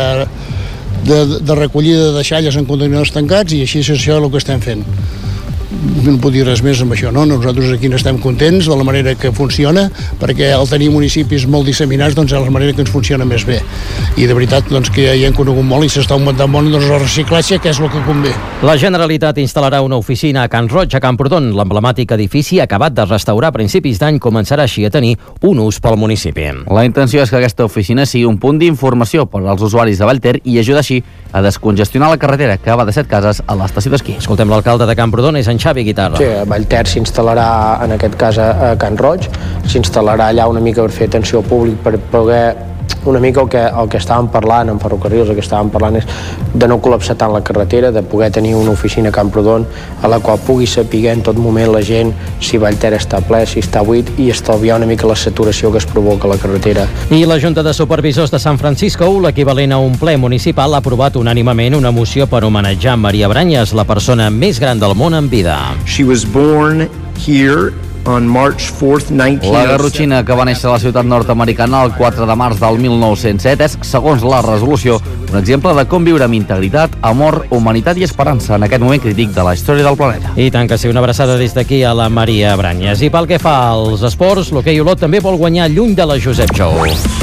de recollida de deixalles en contenidors tancats, i així és això el que estem fent. No puc dir res més amb això, no? Nosaltres aquí n'estem contents de la manera que funciona, perquè al tenir municipis molt disseminats, doncs és la manera que ens funciona més bé. I de veritat, doncs, que ja hi hem conegut molt i s'està augmentant molt, doncs, el reciclatge, que és el que convé. La Generalitat instal·larà una oficina a Can Roig, a Camprodon. L'emblemàtic edifici, acabat de restaurar a principis d'any, començarà així a tenir un ús pel municipi. La intenció és que aquesta oficina sigui un punt d'informació per als usuaris de Vallter i ajuda així a descongestionar la carretera que va de Setcases a l'estació d'esquí. Escoltem l'alcalde de Camprodon, és en Xavi Guitarra. Sí, a Vallter s'instal·larà, en aquest cas a Can Roig, s'instal·larà allà una mica per fer atenció al públic, per poder una mica el que estàvem parlant en ferrocarrils, el que estàvem parlant és de no col·lapsar tant la carretera, de poder tenir una oficina a Camprodon a la qual pugui saber en tot moment la gent si Vallter està ple, si està buit, i estalviar una mica la saturació que es provoca a la carretera. I la Junta de Supervisors de San Francisco, l'equivalent a un ple municipal, ha aprovat unànimement una moció per homenatjar Maria Brañas, la persona més gran del món en vida. She was born here on March 4th, 1907. La garrotxina, que va néixer a la ciutat nord-americana el 4 de març del 1907, és, segons la resolució, un exemple de com viure amb integritat, amor, humanitat i esperança en aquest moment crític de la història del planeta. I tant que sí, una abraçada des d'aquí a la Maria Brañas. I pel que fa als esports, l'hoquei Olot també vol guanyar lluny de la Josep Jou.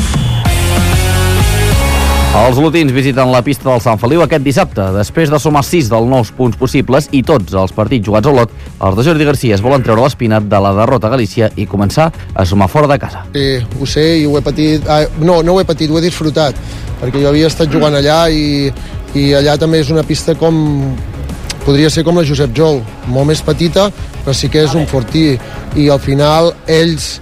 Els olotins visiten la pista del Sant Feliu aquest dissabte. Després de sumar 6 dels 9 punts possibles i tots els partits jugats a Olot, els de Jordi Garcia es volen treure l'espina de la derrota a Galícia i començar a sumar fora de casa. Sí, ho sé i ho he patit... No ho he patit, ho he disfrutat, perquè jo havia estat jugant allà i allà també és una pista com... podria ser com la Josep Jou, molt més petita, però sí que és un fortí. I al final ells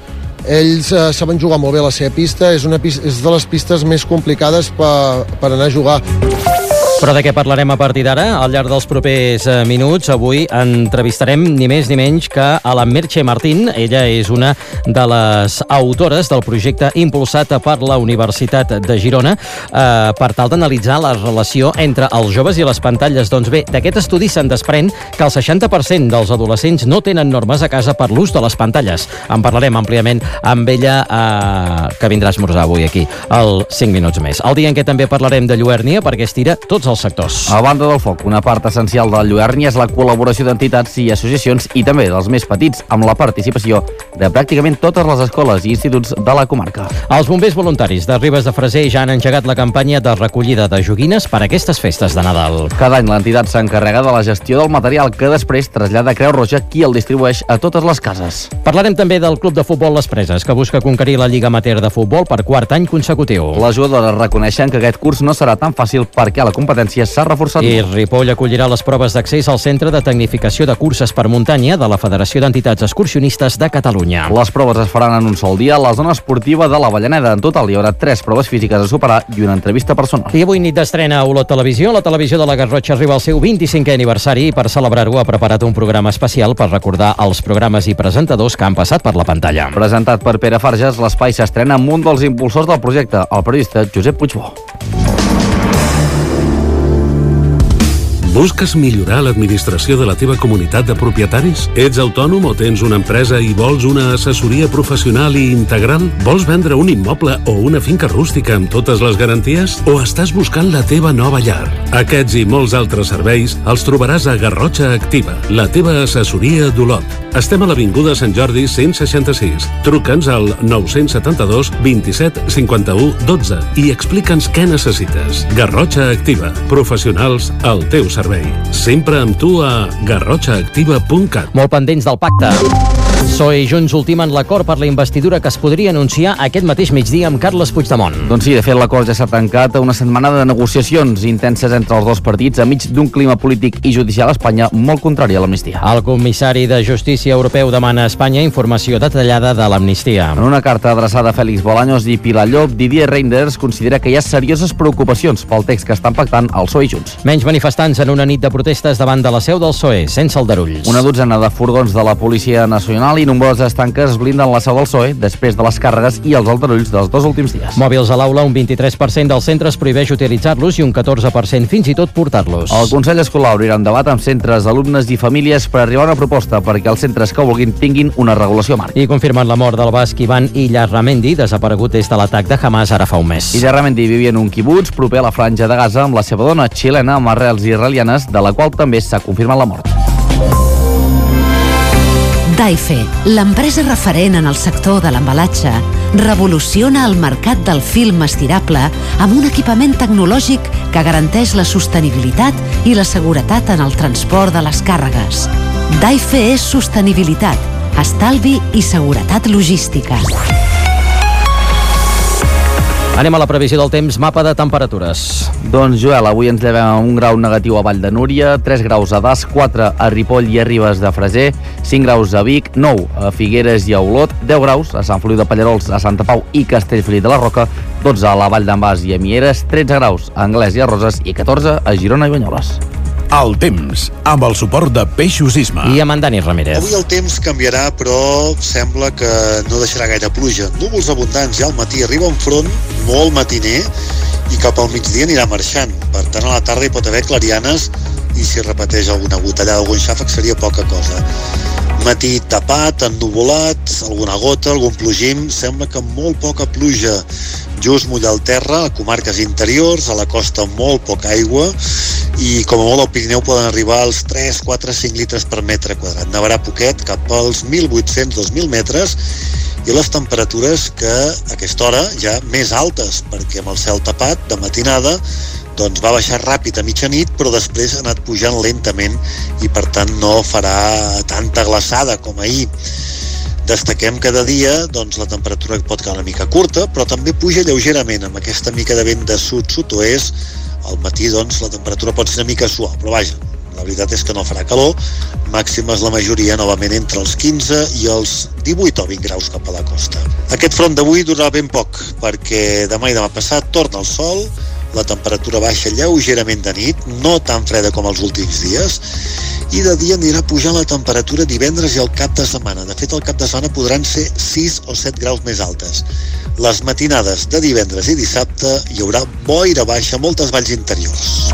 saben jugar molt bé la seva pista, és de les pistes més complicades per anar a jugar. Però de què parlarem a partir d'ara? Al llarg dels propers minuts, avui entrevistarem ni més ni menys que a la Merche Martín. Ella és una de les autores del projecte impulsat per la Universitat de Girona per tal d'analitzar la relació entre els joves i les pantalles. Doncs bé, d'aquest estudi se'n desprèn que el 60% dels adolescents no tenen normes a casa per l'ús de les pantalles. En parlarem àmpliament amb ella, que vindrà a esmorzar avui aquí, al 5 minuts més. El dia en què també parlarem de Lluèrnia, perquè es tira tots els sectors. A banda del foc, una part essencial del Lluèrnia és la col·laboració d'entitats i associacions i també dels més petits, amb la participació de pràcticament totes les escoles i instituts de la comarca. Els bombers voluntaris de Ribes de Freser ja han engegat la campanya de recollida de joguines per a aquestes festes de Nadal. Cada any l'entitat s'encarrega de la gestió del material que després trasllada a Creu Roja, qui el distribueix a totes les cases. Parlarem també del Club de Futbol Les Preses, que busca conquerir la Lliga Amateur de Futbol per quart any consecutiu. Les jugadores reconeixen que aquest curs no serà tan fàcil perquè la competència s'ha reforçat. I Ripoll acollirà les proves d'accés al Centre de Tecnificació de Curses per Muntanya de la Federació d'Entitats Excursionistes de Catalunya. Les proves es faran en un sol dia a la zona esportiva de la Vallaneda. En total hi haurà 3 proves físiques a superar i una entrevista personal. I avui nit d'estrena a Olot Televisió. La televisió de la Garrotxa arriba al seu 25è aniversari i per celebrar-ho ha preparat un programa especial per recordar els programes i presentadors que han passat per la pantalla. Presentat per Pere Farges, l'espai s'estrena amb un dels impulsors del projecte, el periodista Josep Puigbó. Busques millorar l'administració de la teva comunitat de propietaris? Ets autònom o tens una empresa i vols una assessoria professional i integral? Vols vendre un immoble o una finca rústica amb totes les garanties? O estàs buscant la teva nova llar? Aquests i molts altres serveis els trobaràs a Garrotxa Activa, la teva assessoria d'Olot. Estem a l'Avinguda Sant Jordi 166. Truca'ns al 972 27 51 12 i explica'ns què necessites. Garrotxa Activa, professionals al teu servei. Sempre amb tu a garrotxaactiva.cat. Molt pendents del pacte. PSOE i Junts ultimen l'acord per la investidura que es podria anunciar aquest mateix migdia amb Carles Puigdemont. Doncs sí, de fet l'acord ja s'ha tancat a una setmana de negociacions intenses entre els dos partits enmig d'un clima polític i judicial a Espanya molt contrari a l'amnistia. El comissari de Justícia Europeu demana a Espanya informació detallada de l'amnistia. En una carta adreçada a Félix Bolaños i Pilar Llop, Didier Reinders considera que hi ha serioses preocupacions pel text que estan pactant el PSOE i Junts. Menys manifestants en una nit de protestes davant de la seu del PSOE, sense aldarulls. Una dotzena de furgons de la Policia Nacional i nombroses tanques blinden la seu del PSOE després de les càrregues i els aldarulls dels 2 últims dies. Mòbils a l'aula, un 23% dels centres prohibeix utilitzar-los i un 14% fins i tot portar-los. El Consell Escolar obrirà un debat amb centres, alumnes i famílies per arribar a una proposta perquè els centres que vulguin tinguin una regulació marc. I confirmen la mort del basc Ivan Illarramendi, desaparegut des de l'atac de Hamas ara fa un mes. Illarramendi vivia en un quibuts proper a la franja de Gaza amb la seva dona xilena amb arrels israelianes, de la qual també s'ha confirmat la mort. Daife, l'empresa referent en el sector de l'embalatge, revoluciona el mercat del film estirable amb un equipament tecnològic que garanteix la sostenibilitat i la seguretat en el transport de les càrregues. Daife és sostenibilitat, estalvi i seguretat logística. Anem a la previsió del temps, mapa de temperatures. Doncs, Joel, avui ens llevem a 1 grau negatiu a Vall de Núria, 3 graus a Das, 4 a Ripoll i a Ribes de Freser, 5 graus a Vic, 9 a Figueres i a Olot, 10 graus a Sant Feliu de Pallerols, a Santa Pau i Castellfollit de la Roca, 12 a la Vall d'en Bas i a Mieres, 13 graus a Anglès i a Roses i 14 a Girona i Banyoles. El temps, amb el suport de Peixos Isma. I amb en Dani Ramírez. Avui el temps canviarà, però sembla que no deixarà gaire pluja. Núvols abundants i al matí arriba un front molt matiner i cap al migdia anirà marxant. Per tant, a la tarda hi pot haver clarianes i si repeteix alguna gotellada, algun xàfec seria poca cosa. Matí tapat, ennuvolat, alguna gota, algun plogim, sembla que molt poca pluja. Just mullar el terra, a comarques interiors, a la costa molt poca aigua i com a molt al Pirineu poden arribar als 3, 4, 5 litres per metre quadrat. Nevarà poquet, cap als 1.800-2.000 metres i les temperatures que a aquesta hora ja més altes, perquè amb el cel tapat de matinada doncs va baixar ràpid a mitjanit, però després ha anat pujant lentament i per tant no farà tanta glaçada com ahir. Destaquem cada dia doncs, la temperatura pot quedar una mica curta, però també puja lleugerament amb aquesta mica de vent de sud-sud-oest. Al matí doncs, la temperatura pot ser una mica suau, però vaja, la veritat és que no farà calor. Màximes la majoria novament entre els 15 i els 18 o 20 graus cap a la costa. Aquest front d'avui durarà ben poc, perquè demà i demà passat torna el sol, la temperatura baixa lleugerament de nit, no tan freda com els últims dies, i de dia anirà pujant la temperatura divendres i el cap de setmana. De fet, el cap de setmana podran ser 6 o 7 graus més altes. Les matinades de divendres i dissabte hi haurà boira baixa a moltes valls interiors.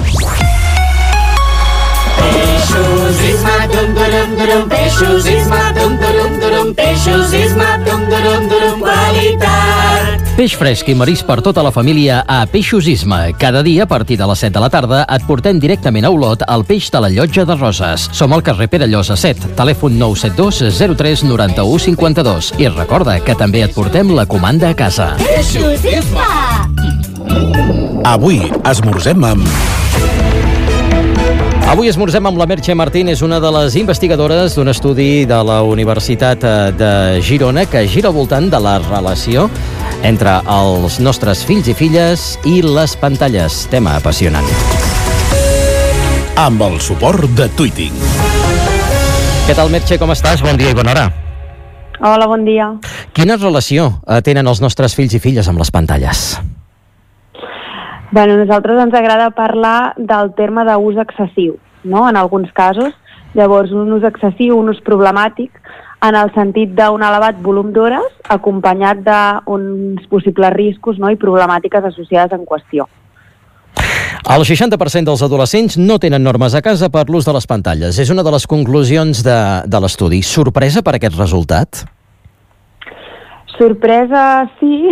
Peixos Isma, dum-durum-durum, Peixos Isma, dum-durum-durum, Peixos Isma, dum-durum-durum, qualitat. Peix fresc i marisc per tota la família a Peixos Isma. Cada dia, a partir de les 7 de la tarda, et portem directament a Olot el peix de la Llotja de Roses. Som al carrer Perellosa 7, telèfon 972 03 91 52. I recorda que també et portem la comanda a casa. Peixos Isma! Avui esmorzem amb... Avui esmorzem amb la Merche Martín, és una de les investigadores d'un estudi de la Universitat de Girona que gira al voltant de la relació entre els nostres fills i filles i les pantalles. Tema apassionant. Amb el suport de Tweeting. Què tal, Merche, com estàs? Bon dia i bona hora. Hola, bon dia. Quina relació tenen els nostres fills i filles amb les pantalles? Bueno, a nosaltres ens agrada parlar del terme d'ús excessiu, no?, en alguns casos. Llavors, un ús excessiu, un ús problemàtic, en el sentit d'un elevat volum d'hores, acompanyat d'uns possibles riscos, no?, i problemàtiques associades en qüestió. El 60% dels adolescents no tenen normes a casa per l'ús de les pantalles. És una de les conclusions de l'estudi. Sorpresa per aquest resultat? Sorpresa, sí,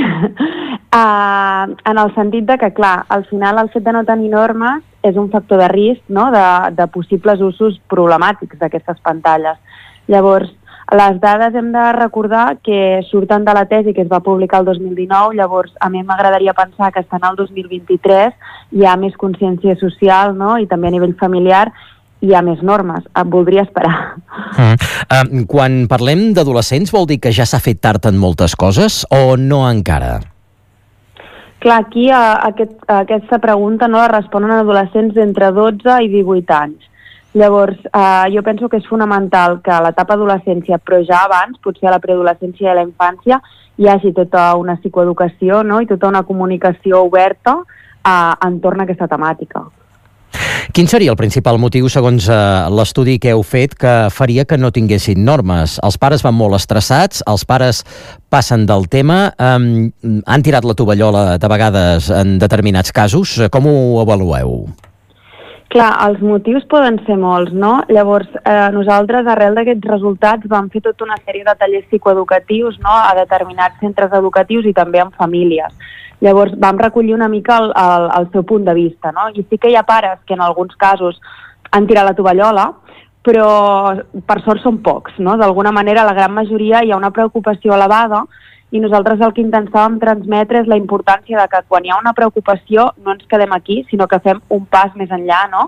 en el sentit de que, clar, al final el fet de no tenir normes és un factor de risc, no?, de possibles usos problemàtics d'aquestes pantalles. Llavors, les dades hem de recordar que surten de la tesi que es va publicar el 2019, llavors a mi m'agradaria pensar que estan al 2023, hi ha més consciència social, no?, i també a nivell familiar, hi ha més normes. Em voldria esperar. Quan parlem d'adolescents vol dir que ja s'ha fet tard en moltes coses o no encara? Clar, aquí aquesta pregunta no la responen adolescents d'entre 12 i 18 anys. Llavors, jo penso que és fonamental que a l'etapa adolescència, però ja abans, potser a la preadolescència i a la infància, hi hagi tota una psicoeducació, no?, i tota una comunicació oberta entorn a aquesta temàtica. Quin seria el principal motiu, segons l'estudi que heu fet, que faria que no tinguessin normes? Els pares van molt estressats, els pares passen del tema, han tirat la tovallola de vegades en determinats casos. Com ho avalueu? Clar, els motius poden ser molts, no? Llavors, nosaltres, arrel d'aquests resultats, vam fer tota una sèrie de tallers psicoeducatius, no?, a determinats centres educatius i també en famílies. Llavors, vam recollir una mica el seu punt de vista, no? I sí que hi ha pares que en alguns casos han tirat la tovallola, però per sort són pocs, no? D'alguna manera, la gran majoria hi ha una preocupació elevada i nosaltres el que intentàvem transmetre és la importància de que quan hi ha una preocupació no ens quedem aquí, sinó que fem un pas més enllà, no?,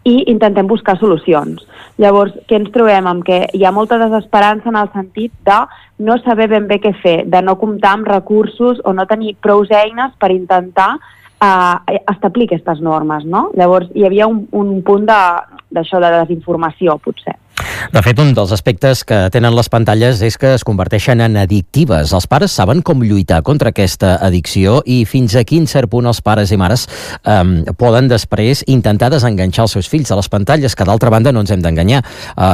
i intentem buscar solucions. Llavors, què ens trobem? Amb que hi ha molta desesperança en el sentit de no saber ben bé què fer, de no comptar amb recursos o no tenir prou eines per intentar establir aquestes normes, no? Llavors, hi havia un punt d'això, de desinformació, potser. De fet, un dels aspectes que tenen les pantalles és que es converteixen en addictives. Els pares saben com lluitar contra aquesta addicció i fins a quin cert punt els pares i mares poden després intentar desenganxar els seus fills de les pantalles, que d'altra banda no ens hem d'enganyar.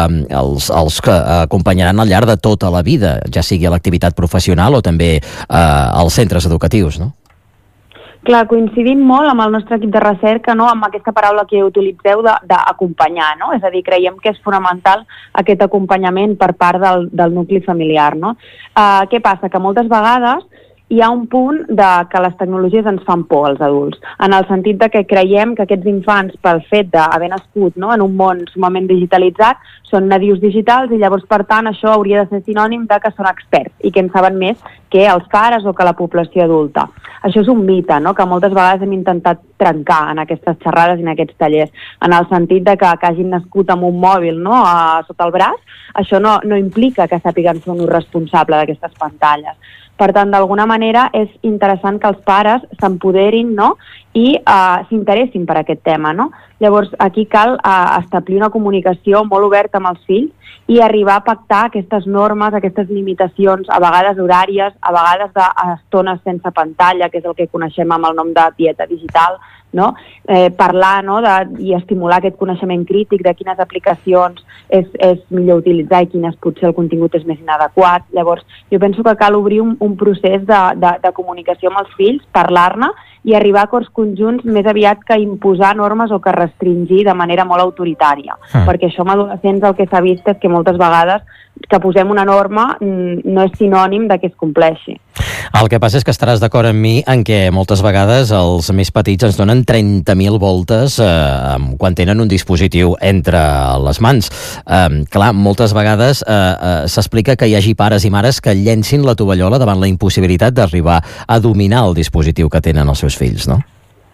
Els que acompanyaran al llarg de tota la vida, ja sigui a l'activitat professional o també als centres educatius, no? Clar, coincidim molt amb el nostre equip de recerca, no?, amb aquesta paraula que utilitzeu d'acompanyar, no? És a dir, creiem que és fonamental aquest acompanyament per part del nucli familiar, no? Què passa? Que moltes vegades hi ha un punt que les tecnologies ens fan por als adults, en el sentit de que creiem que aquests infants, pel fet d'haver nascut, no?, en un món sumament digitalitzat, són nadius digitals i llavors, per tant, això hauria de ser sinònim de que són experts i que en saben més que els pares o que la població adulta. Això és un mite, no?, que moltes vegades hem intentat trencar en aquestes xerrades i en aquests tallers, en el sentit de que hagin nascut amb un mòbil, no?, sota el braç, això no implica que sàpiguen ser un responsable d'aquestes pantalles. Per tant, d'alguna manera és interessant que els pares s'empoderin, no?, i s'interessin per aquest tema, no? Llavors, aquí cal establir una comunicació molt oberta amb els fills i arribar a pactar aquestes normes, aquestes limitacions, a vegades horàries, a vegades d'estones sense pantalla, que és el que coneixem amb el nom de dieta digital, no? Parlar, no?, i estimular aquest coneixement crític de quines aplicacions és millor utilitzar i quines potser el contingut és més inadequat. Llavors, jo penso que cal obrir un procés de comunicació amb els fills, parlar-ne i arribar a acords conjunts més aviat que imposar normes o que restringir de manera molt autoritària. Perquè això amb adolescents el que s'ha vist és que moltes vegades que posem una norma no és sinònim de que es compleixi. El que passa és que estaràs d'acord amb mi en què moltes vegades els més petits ens donen 30.000 voltes quan tenen un dispositiu entre les mans. Clar, moltes vegades s'explica que hi hagi pares i mares que llencin la tovallola davant la impossibilitat d'arribar a dominar el dispositiu que tenen els seus fills, no?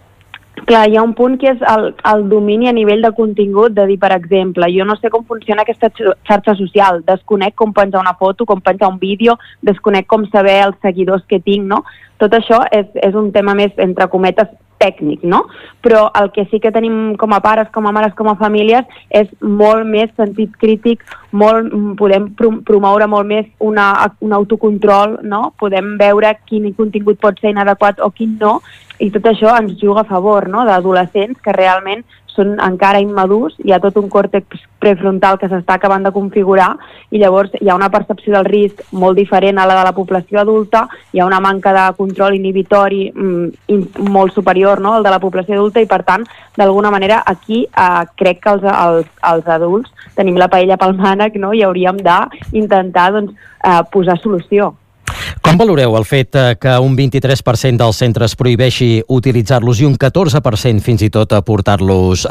Clar, hi ha un punt que és el domini a nivell de contingut, de dir, per exemple, jo no sé com funciona aquesta xarxa social, desconec com penjar una foto, com penjar un vídeo, desconec com saber els seguidors que tinc, no? Tot això és un tema més, entre cometes, tècnic, no? Però el que sí que tenim com a pares, com a mares, com a famílies, és molt més sentit crític, podem promoure molt més un autocontrol, no? Podem veure quin contingut pot ser inadequat o quin no, i tot això ens juga a favor, no?, d'adolescents que realment són encara immadurs, hi ha tot un còrtex prefrontal que s'està acabant de configurar i llavors hi ha una percepció del risc molt diferent a la de la població adulta, hi ha una manca de control inhibitori molt superior, no?, al de la població adulta, i per tant, d'alguna manera, aquí crec que els adults tenim la paella pel mànec, no?, i hauríem d'intentar posar solució. Com valoreu el fet que un 23% dels centres prohibeixi utilitzar-los i un 14% fins i tot portar-los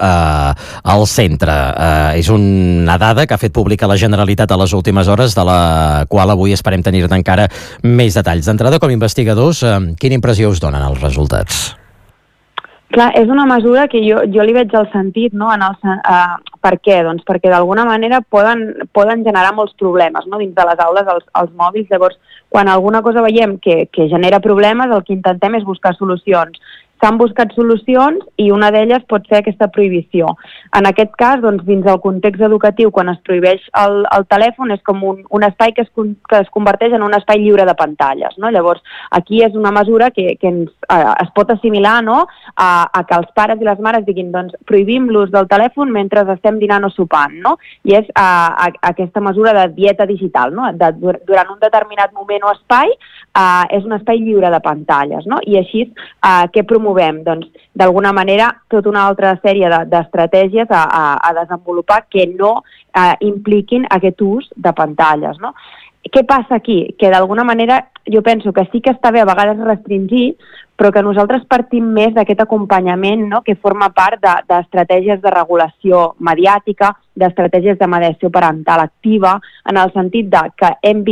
al centre? És una dada que ha fet pública la Generalitat a les últimes hores, de la qual avui esperem tenir-ne encara més detalls. D'entrada, com a investigadors, quina impressió us donen els resultats? Clar, és una mesura que jo li veig el sentit, no? Per què? Doncs perquè d'alguna manera poden generar molts problemes, no?, dins de les aules, els mòbils. Llavors, quan alguna cosa veiem que genera problemes, el que intentem és buscar solucions. S'han buscat solucions i una d'elles pot ser aquesta prohibició. En aquest cas, doncs, dins del context educatiu, quan es prohibeix el telèfon, és com un espai que es converteix en un espai lliure de pantalles, no? Llavors, aquí és una mesura que es pot assimilar, no?, a que els pares i les mares diguin, doncs, prohibim l'ús del telèfon mentre estem dinant o sopant, no? I és aquesta mesura de dieta digital, no?, durant un determinat moment o espai, és un espai lliure de pantalles, no? I així, què promovem? Doncs, d'alguna manera, tota una altra sèrie d'estratègies a desenvolupar que no impliquin aquest ús de pantalles, no? Què passa aquí? Que d'alguna manera jo penso que sí que està bé a vegades restringir, però que nosaltres partim més d'aquest acompanyament, no?, que forma part d'estratègies de regulació mediàtica, d'estratègies de mediació parental activa, en el sentit que hem vist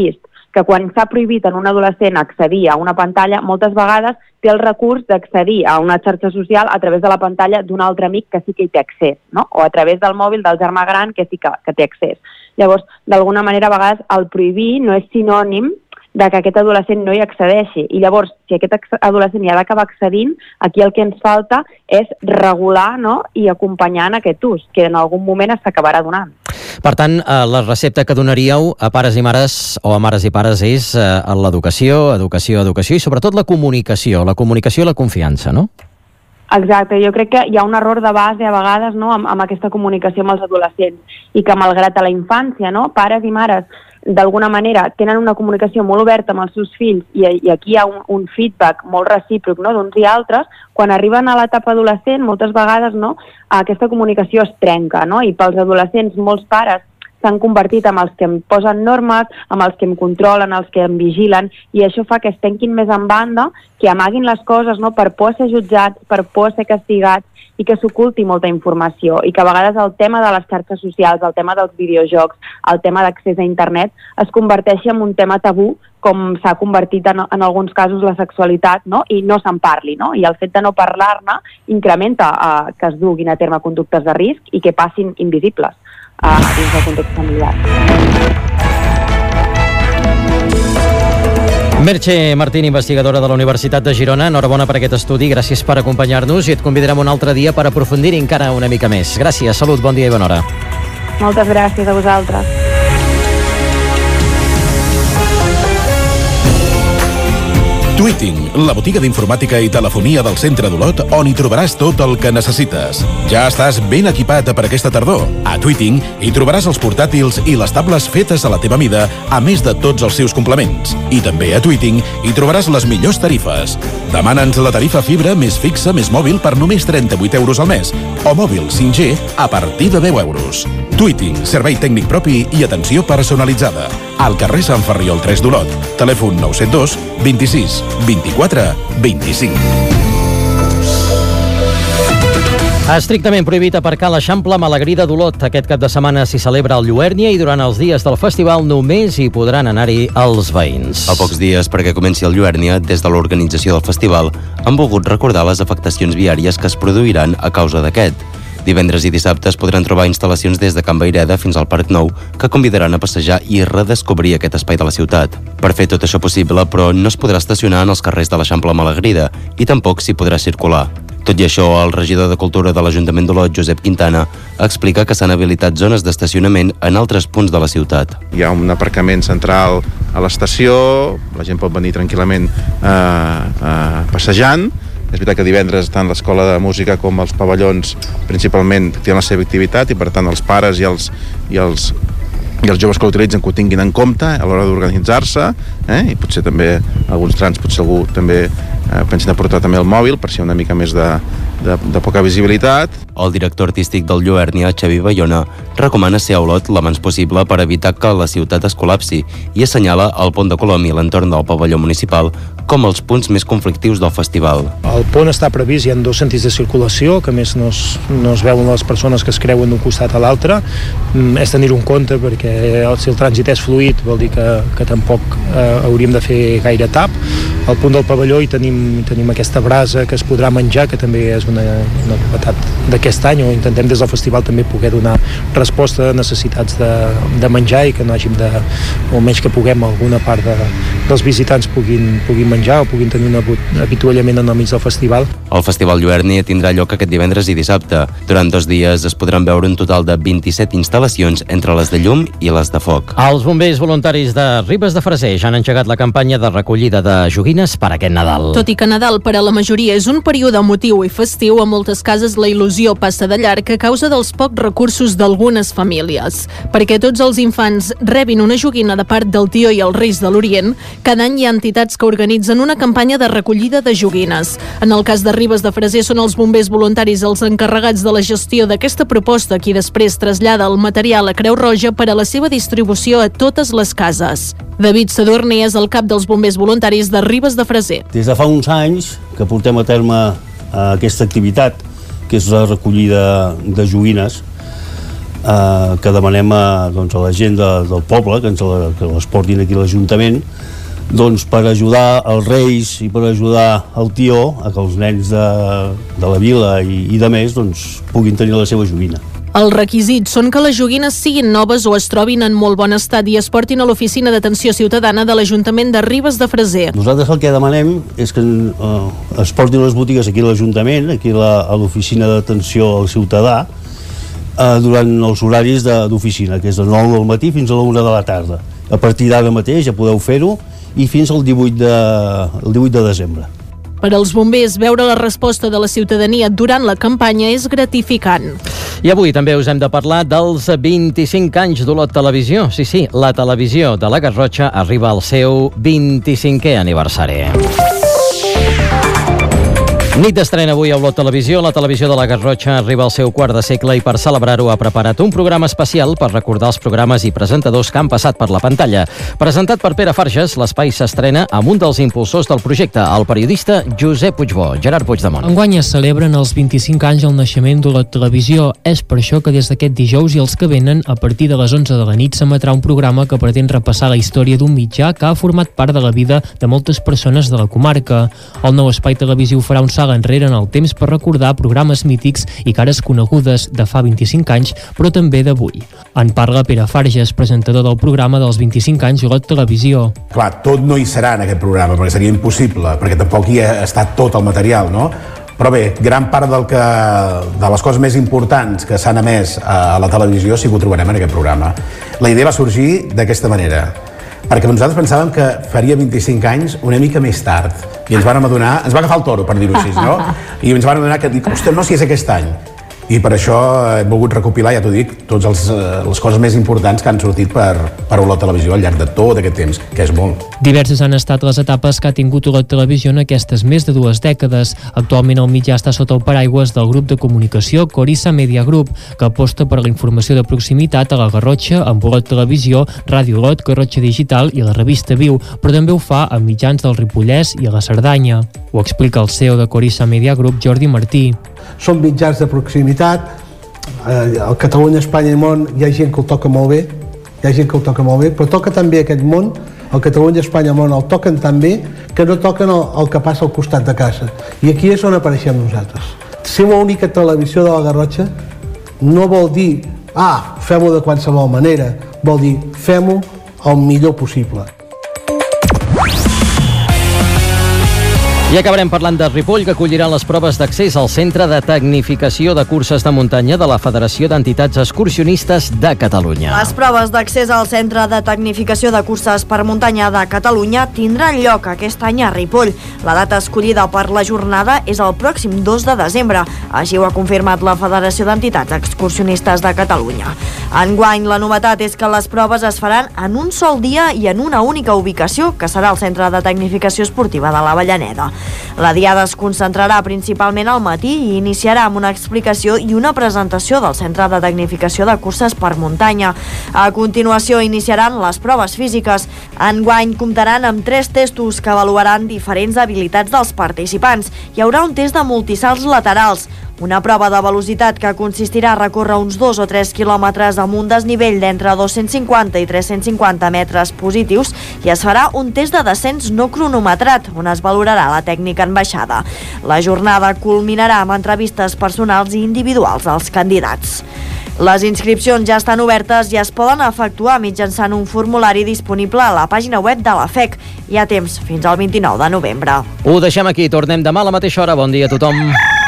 que quan s'ha prohibit en un adolescent accedir a una pantalla, moltes vegades té el recurs d'accedir a una xarxa social a través de la pantalla d'un altre amic que sí que hi té accés, no? O a través del mòbil del germà gran que sí que té accés. Llavors, d'alguna manera, a vegades, el prohibir no és sinònim de que aquest adolescent no hi accedeixi. I llavors, si aquest adolescent hi ha d'acabar accedint, aquí el que ens falta és regular, no?, i acompanyar en aquest ús, que en algun moment s'acabarà donant. Per tant, la recepta que donaríeu a pares i mares o a mares i pares és l'educació i sobretot la comunicació i la confiança, no? Exacte, jo crec que hi ha un error de base a vegades, no?, amb aquesta comunicació amb els adolescents i que malgrat a la infància, no?, pares i mares d'alguna manera tenen una comunicació molt oberta amb els seus fills i aquí hi ha un feedback molt recíproc, no?, d'uns i altres, quan arriben a l'etapa adolescent moltes vegades, no?, aquesta comunicació es trenca, no?, i pels adolescents molts pares s'han convertit en els que em posen normes, en els que em controlen, els que em vigilen, i això fa que es tanquin més en banda, que amaguin les coses, no?, per por a ser jutjats, per por a ser castigats, i que s'oculti molta informació, i que a vegades el tema de les xarxes socials, el tema dels videojocs, el tema d'accés a internet, es converteixi en un tema tabú, com s'ha convertit en alguns casos la sexualitat, no?, i no se'n parli, no?, i el fet de no parlar-ne incrementa que es duguin a terme conductes de risc i que passin invisibles dins del context familiar. Merche Martín, investigadora de la Universitat de Girona, enhorabona per aquest estudi, gràcies per acompanyar-nos i et convidarem un altre dia per aprofundir encara una mica més. Gràcies, salut, bon dia i bona hora. Moltes gràcies a vosaltres. Tweeting, la botiga d'informàtica i telefonia del centre d'Olot, on hi trobaràs tot el que necessites. Ja estàs ben equipat per aquesta tardor. A Tweeting hi trobaràs els portàtils i les tables fetes a la teva mida, a més de tots els seus complements. I també a Tweeting hi trobaràs les millors tarifes. Demana'ns la tarifa fibra més fixa més mòbil per només 38 euros al mes, o mòbil 5G a partir de 10 euros. Tweeting, servei tècnic propi i atenció personalitzada. Al carrer Sant Ferriol 3 d'Olot. Telèfon 972 26 24 25. Estrictament prohibit aparcar a l'Eixample Malagrida d'Olot. Aquest cap de setmana s'hi celebra el Lluèrnia i durant els dies del festival només hi podran anar-hi els veïns. A pocs dies perquè comenci el Lluèrnia, des de l'organització del festival han volgut recordar les afectacions viàries que es produiran a causa d'aquest. Divendres i dissabte es podran trobar instal·lacions des de Can Vaireda fins al Parc Nou que convidaran a passejar i redescobrir aquest espai de la ciutat. Per fer tot això possible, però, no es podrà estacionar en els carrers de l'Eixample Malagrida i tampoc s'hi podrà circular. Tot i això, el regidor de Cultura de l'Ajuntament d'Olot, Josep Quintana, explica que s'han habilitat zones d'estacionament en altres punts de la ciutat. Hi ha un aparcament central a l'estació, la gent pot venir tranquil·lament passejant. És veritat que divendres tant l'Escola de Música com els pavellons principalment tenen la seva activitat i per tant els pares i els joves que l'utilitzen que ho tinguin en compte a l'hora d'organitzar-se, i potser també alguns trams potser algú també pensin a portar també el mòbil per si hi ha una mica més de poca visibilitat. El director artístic del Lluèrnia, Xavi Bayona, recomana ser a Olot l'abans possible per evitar que la ciutat es col·lapsi i assenyala el pont de Colom i l'entorn del pavelló municipal com els punts més conflictius del festival. El pont està previst, hi ha 2 sentits de circulació, que a més no es veuen les persones que es creuen d'un costat a l'altre. És tenir-ho en compte perquè si el trànsit és fluid vol dir que tampoc hauríem de fer gaire tap. Al punt del pavelló hi tenim aquesta brasa que es podrà menjar, que també és una novetat d'aquest any, o intentem des del festival també poder donar resposta a necessitats de menjar i que no hàgim de, o almenys que puguem alguna part dels visitants puguin menjar o puguin tenir un avituallament en el mig del festival. El Festival Lluèrnia tindrà lloc aquest divendres i dissabte. Durant 2 dies es podran veure un total de 27 instal·lacions entre les de llum i les de foc. Els bombers voluntaris de Ribes de Freser ja han engegat la campanya de recollida de joguines per aquest Nadal. Tot i que Nadal per a la majoria és un període emotiu i festiu, a moltes cases la il·lusió passa de llarg a causa dels pocs recursos d'algunes famílies. Perquè tots els infants rebin una joguina de part del tio i els Reis de l'Orient, cada any hi ha entitats que organitzen una campanya de recollida de joguines. En el cas de Ribes de Freser són els bombers voluntaris els encarregats de la gestió d'aquesta proposta, qui després trasllada el material a Creu Roja per a la seva distribució a totes les cases. David Sadurni és el cap dels bombers voluntaris de Ribes de Freser. Des de fa uns anys que portem a terme aquesta activitat, que és la recollida de joguines, que demanem a la gent del poble que les portin aquí a l'Ajuntament, doncs per ajudar els reis i per ajudar el tió a que els nens de la vila i de més puguin tenir la seva joguina. Els requisits són que les joguines siguin noves o es trobin en molt bon estat i es portin a l'Oficina d'Atenció Ciutadana de l'Ajuntament de Ribes de Freser. Nosaltres el que demanem és que es portin les botigues aquí a l'Ajuntament, aquí a l'Oficina d'Atenció al Ciutadà, durant els horaris d'oficina, que és de 9 del matí fins a la 1 de la tarda. A partir d'ara mateix ja podeu fer-ho i fins al 18 de desembre. Per als bombers, veure la resposta de la ciutadania durant la campanya és gratificant. I avui també us hem de parlar dels 25 anys d'Olot Televisió. Sí, la televisió de la Garrotxa arriba al seu 25è aniversari. Nit d'estrena avui a Olot Televisió. La televisió de la Garrotxa arriba al seu quart de segle i per celebrar-ho ha preparat un programa especial per recordar els programes i presentadors que han passat per la pantalla. Presentat per Pere Farges, l'espai s'estrena amb un dels impulsors del projecte, el periodista Josep Puigbó. Gerard Puigdemont. Enguany es celebren els 25 anys del naixement d'Olot Televisió. És per això que des d'aquest dijous i els que venen, a partir de les 11 de la nit, s'emetrà un programa que pretén repassar la història d'un mitjà que ha format part de la vida de moltes persones de la comarca. El nou espai televisiu farà un salt enrere en el temps per recordar programes mítics i cares conegudes de fa 25 anys, però també d'avui. En parla Pere Farges, presentador del programa dels 25 anys Olot Televisió. Clar, tot no hi serà en aquest programa, perquè seria impossible, perquè tampoc hi ha estat tot el material, no? Però bé, gran part de les coses més importants que s'han emès a la televisió sí que ho trobarem en aquest programa. La idea va sorgir d'aquesta manera, perquè nosaltres pensàvem que faria 25 anys una mica més tard, i ens vam adonar, ens va agafar el toro, per dir-ho així, no? I ens vam adonar que, ostres, no, si és aquest any. I per això he volgut recopilar, ja t'ho dic, totes les coses més importants que han sortit per Olot Televisió al llarg de tot aquest temps, que és molt. Diverses han estat les etapes que ha tingut Olot Televisió en aquestes més de 2 dècades. Actualment el mitjà està sota el paraigües del grup de comunicació Corissa Media Group, que aposta per la informació de proximitat a la Garrotxa amb Olot Televisió, Ràdio Olot, Garrotxa Digital i la revista Viu, però també ho fa amb mitjans del Ripollès i a la Cerdanya. Ho explica el CEO de Corissa Media Group, Jordi Martí. Són mitjans de proximitat, al Catalunya, Espanya i món hi ha gent que ho toca molt bé, però toca també aquest món, el Catalunya, Espanya i món el toquen tan bé que no toquen el que passa al costat de casa. I aquí és on apareixem nosaltres. Ser l'única televisió de la Garrotxa no vol dir, fem-ho de qualsevol manera, vol dir, fem-ho el millor possible. I acabarem parlant de Ripoll, que acollirà les proves d'accés al Centre de Tecnificació de Curses de Muntanya de la Federació d'Entitats Excursionistes de Catalunya. Les proves d'accés al Centre de Tecnificació de Curses per Muntanya de Catalunya tindran lloc aquest any a Ripoll. La data escollida per la jornada és el pròxim 2 de desembre. Així ho ha confirmat la Federació d'Entitats Excursionistes de Catalunya. Enguany, la novetat és que les proves es faran en un sol dia i en una única ubicació, que serà el Centre de Tecnificació Esportiva de l'Avellaneda. La diada es concentrarà principalment al matí i iniciarà amb una explicació i una presentació del Centre de Tecnificació de Curses per Muntanya. A continuació iniciaran les proves físiques. Enguany comptaran amb 3 testos que avaluaran diferents habilitats dels participants. Hi haurà un test de multisalts laterals, una prova de velocitat que consistirà a recórrer uns 2 o 3 quilòmetres amb un desnivell d'entre 250 i 350 metres positius, i es farà un test de descens no cronometrat, on es valorarà la tècnica en baixada. La jornada culminarà amb entrevistes personals i individuals als candidats. Les inscripcions ja estan obertes i es poden efectuar mitjançant un formulari disponible a la pàgina web de la FEC. Hi ha temps fins al 29 de novembre. Ho deixem aquí, tornem demà a la mateixa hora. Bon dia a tothom.